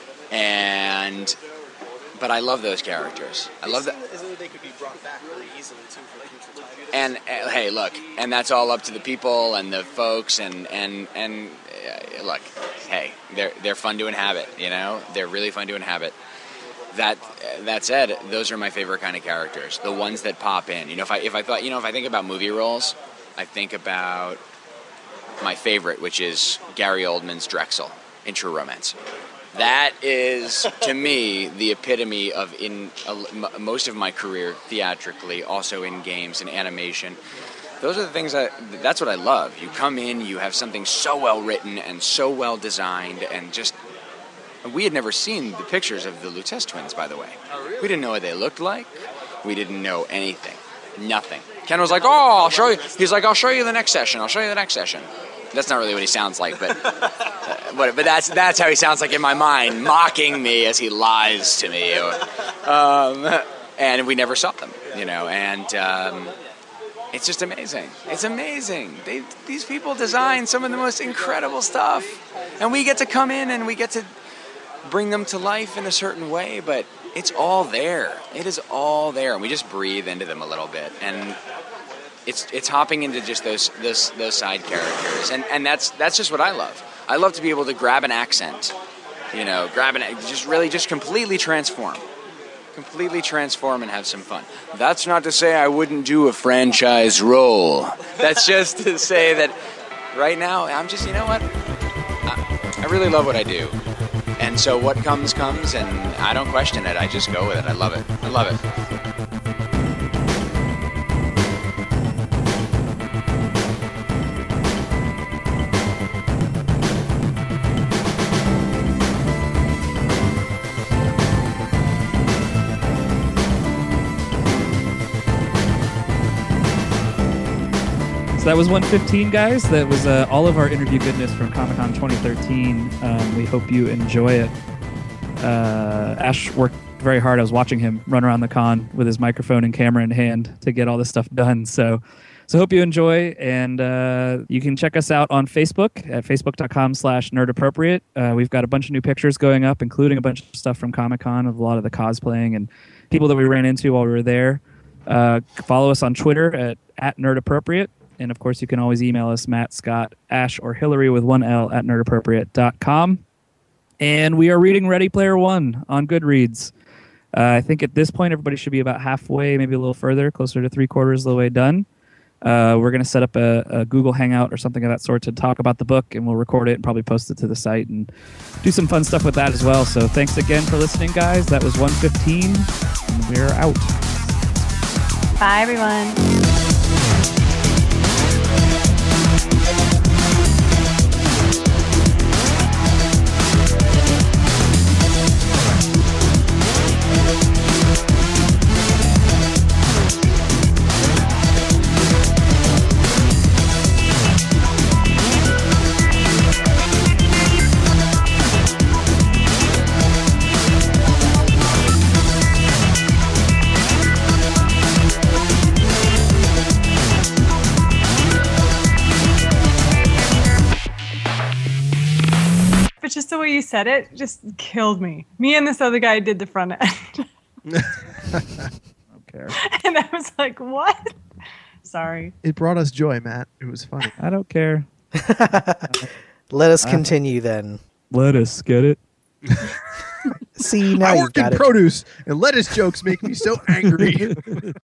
But I love those characters. I love that. As though they could be brought back really easily too for future titles. And hey, look, and that's all up to the people and the folks, and look, hey, they're fun to inhabit. You know, they're really fun to inhabit. That said, those are my favorite kind of characters. The ones that pop in. You know, if I think about movie roles, I think about my favorite, which is Gary Oldman's Drexel in True Romance. That is, to me, the epitome of most of my career theatrically, also in games and animation. Those are the things that's what I love. You come in, you have something so well written and so well designed, and just. We had never seen the pictures of the Lutece twins, by the way. Oh, really? We didn't know what they looked like. We didn't know anything. Nothing. Ken was like, "Oh, I'll show you." He's like, "I'll show you the next session. I'll show you the next session." That's not really what he sounds like, but that's how he sounds like in my mind, mocking me as he lies to me. And we never saw them, you know. And it's just amazing. It's amazing. These people design some of the most incredible stuff, and we get to come in and we get to bring them to life in a certain way, but it's all there. It is all there, and we just breathe into them a little bit, and it's hopping into just those side characters, and that's just what I love. I love to be able to grab an accent, you know, just completely transform and have some fun. That's not to say I wouldn't do a franchise role. That's just to say that right now I'm just, you know what, I really love what I do. And so what comes, and I don't question it. I just go with it. I love it. I love it. So that was 115, guys. That was all of our interview goodness from Comic-Con 2013. We hope you enjoy it. Ash worked very hard. I was watching him run around the con with his microphone and camera in hand to get all this stuff done. So hope you enjoy, and you can check us out on Facebook at facebook.com/nerdappropriate. We've got a bunch of new pictures going up, including a bunch of stuff from Comic-Con of a lot of the cosplaying and people that we ran into while we were there. Follow us on Twitter at nerdappropriate. And, of course, you can always email us, Matt, Scott, Ash, or Hillary with one L at nerdappropriate.com. And we are reading Ready Player One on Goodreads. I think at this point, everybody should be about halfway, maybe a little further, closer to 3/4 of the way done. We're going to set up a Google Hangout or something of that sort to talk about the book, and we'll record it and probably post it to the site and do some fun stuff with that as well. So thanks again for listening, guys. That was 115, and we're out. Bye, everyone. But just the way you said it just killed me. Me and this other guy did the front end. I don't care. And I was like, what? Sorry. It brought us joy, Matt. It was funny. I don't care. Let us continue then. Let us get it. See, now I you work in got it. produce, and lettuce jokes make me so angry.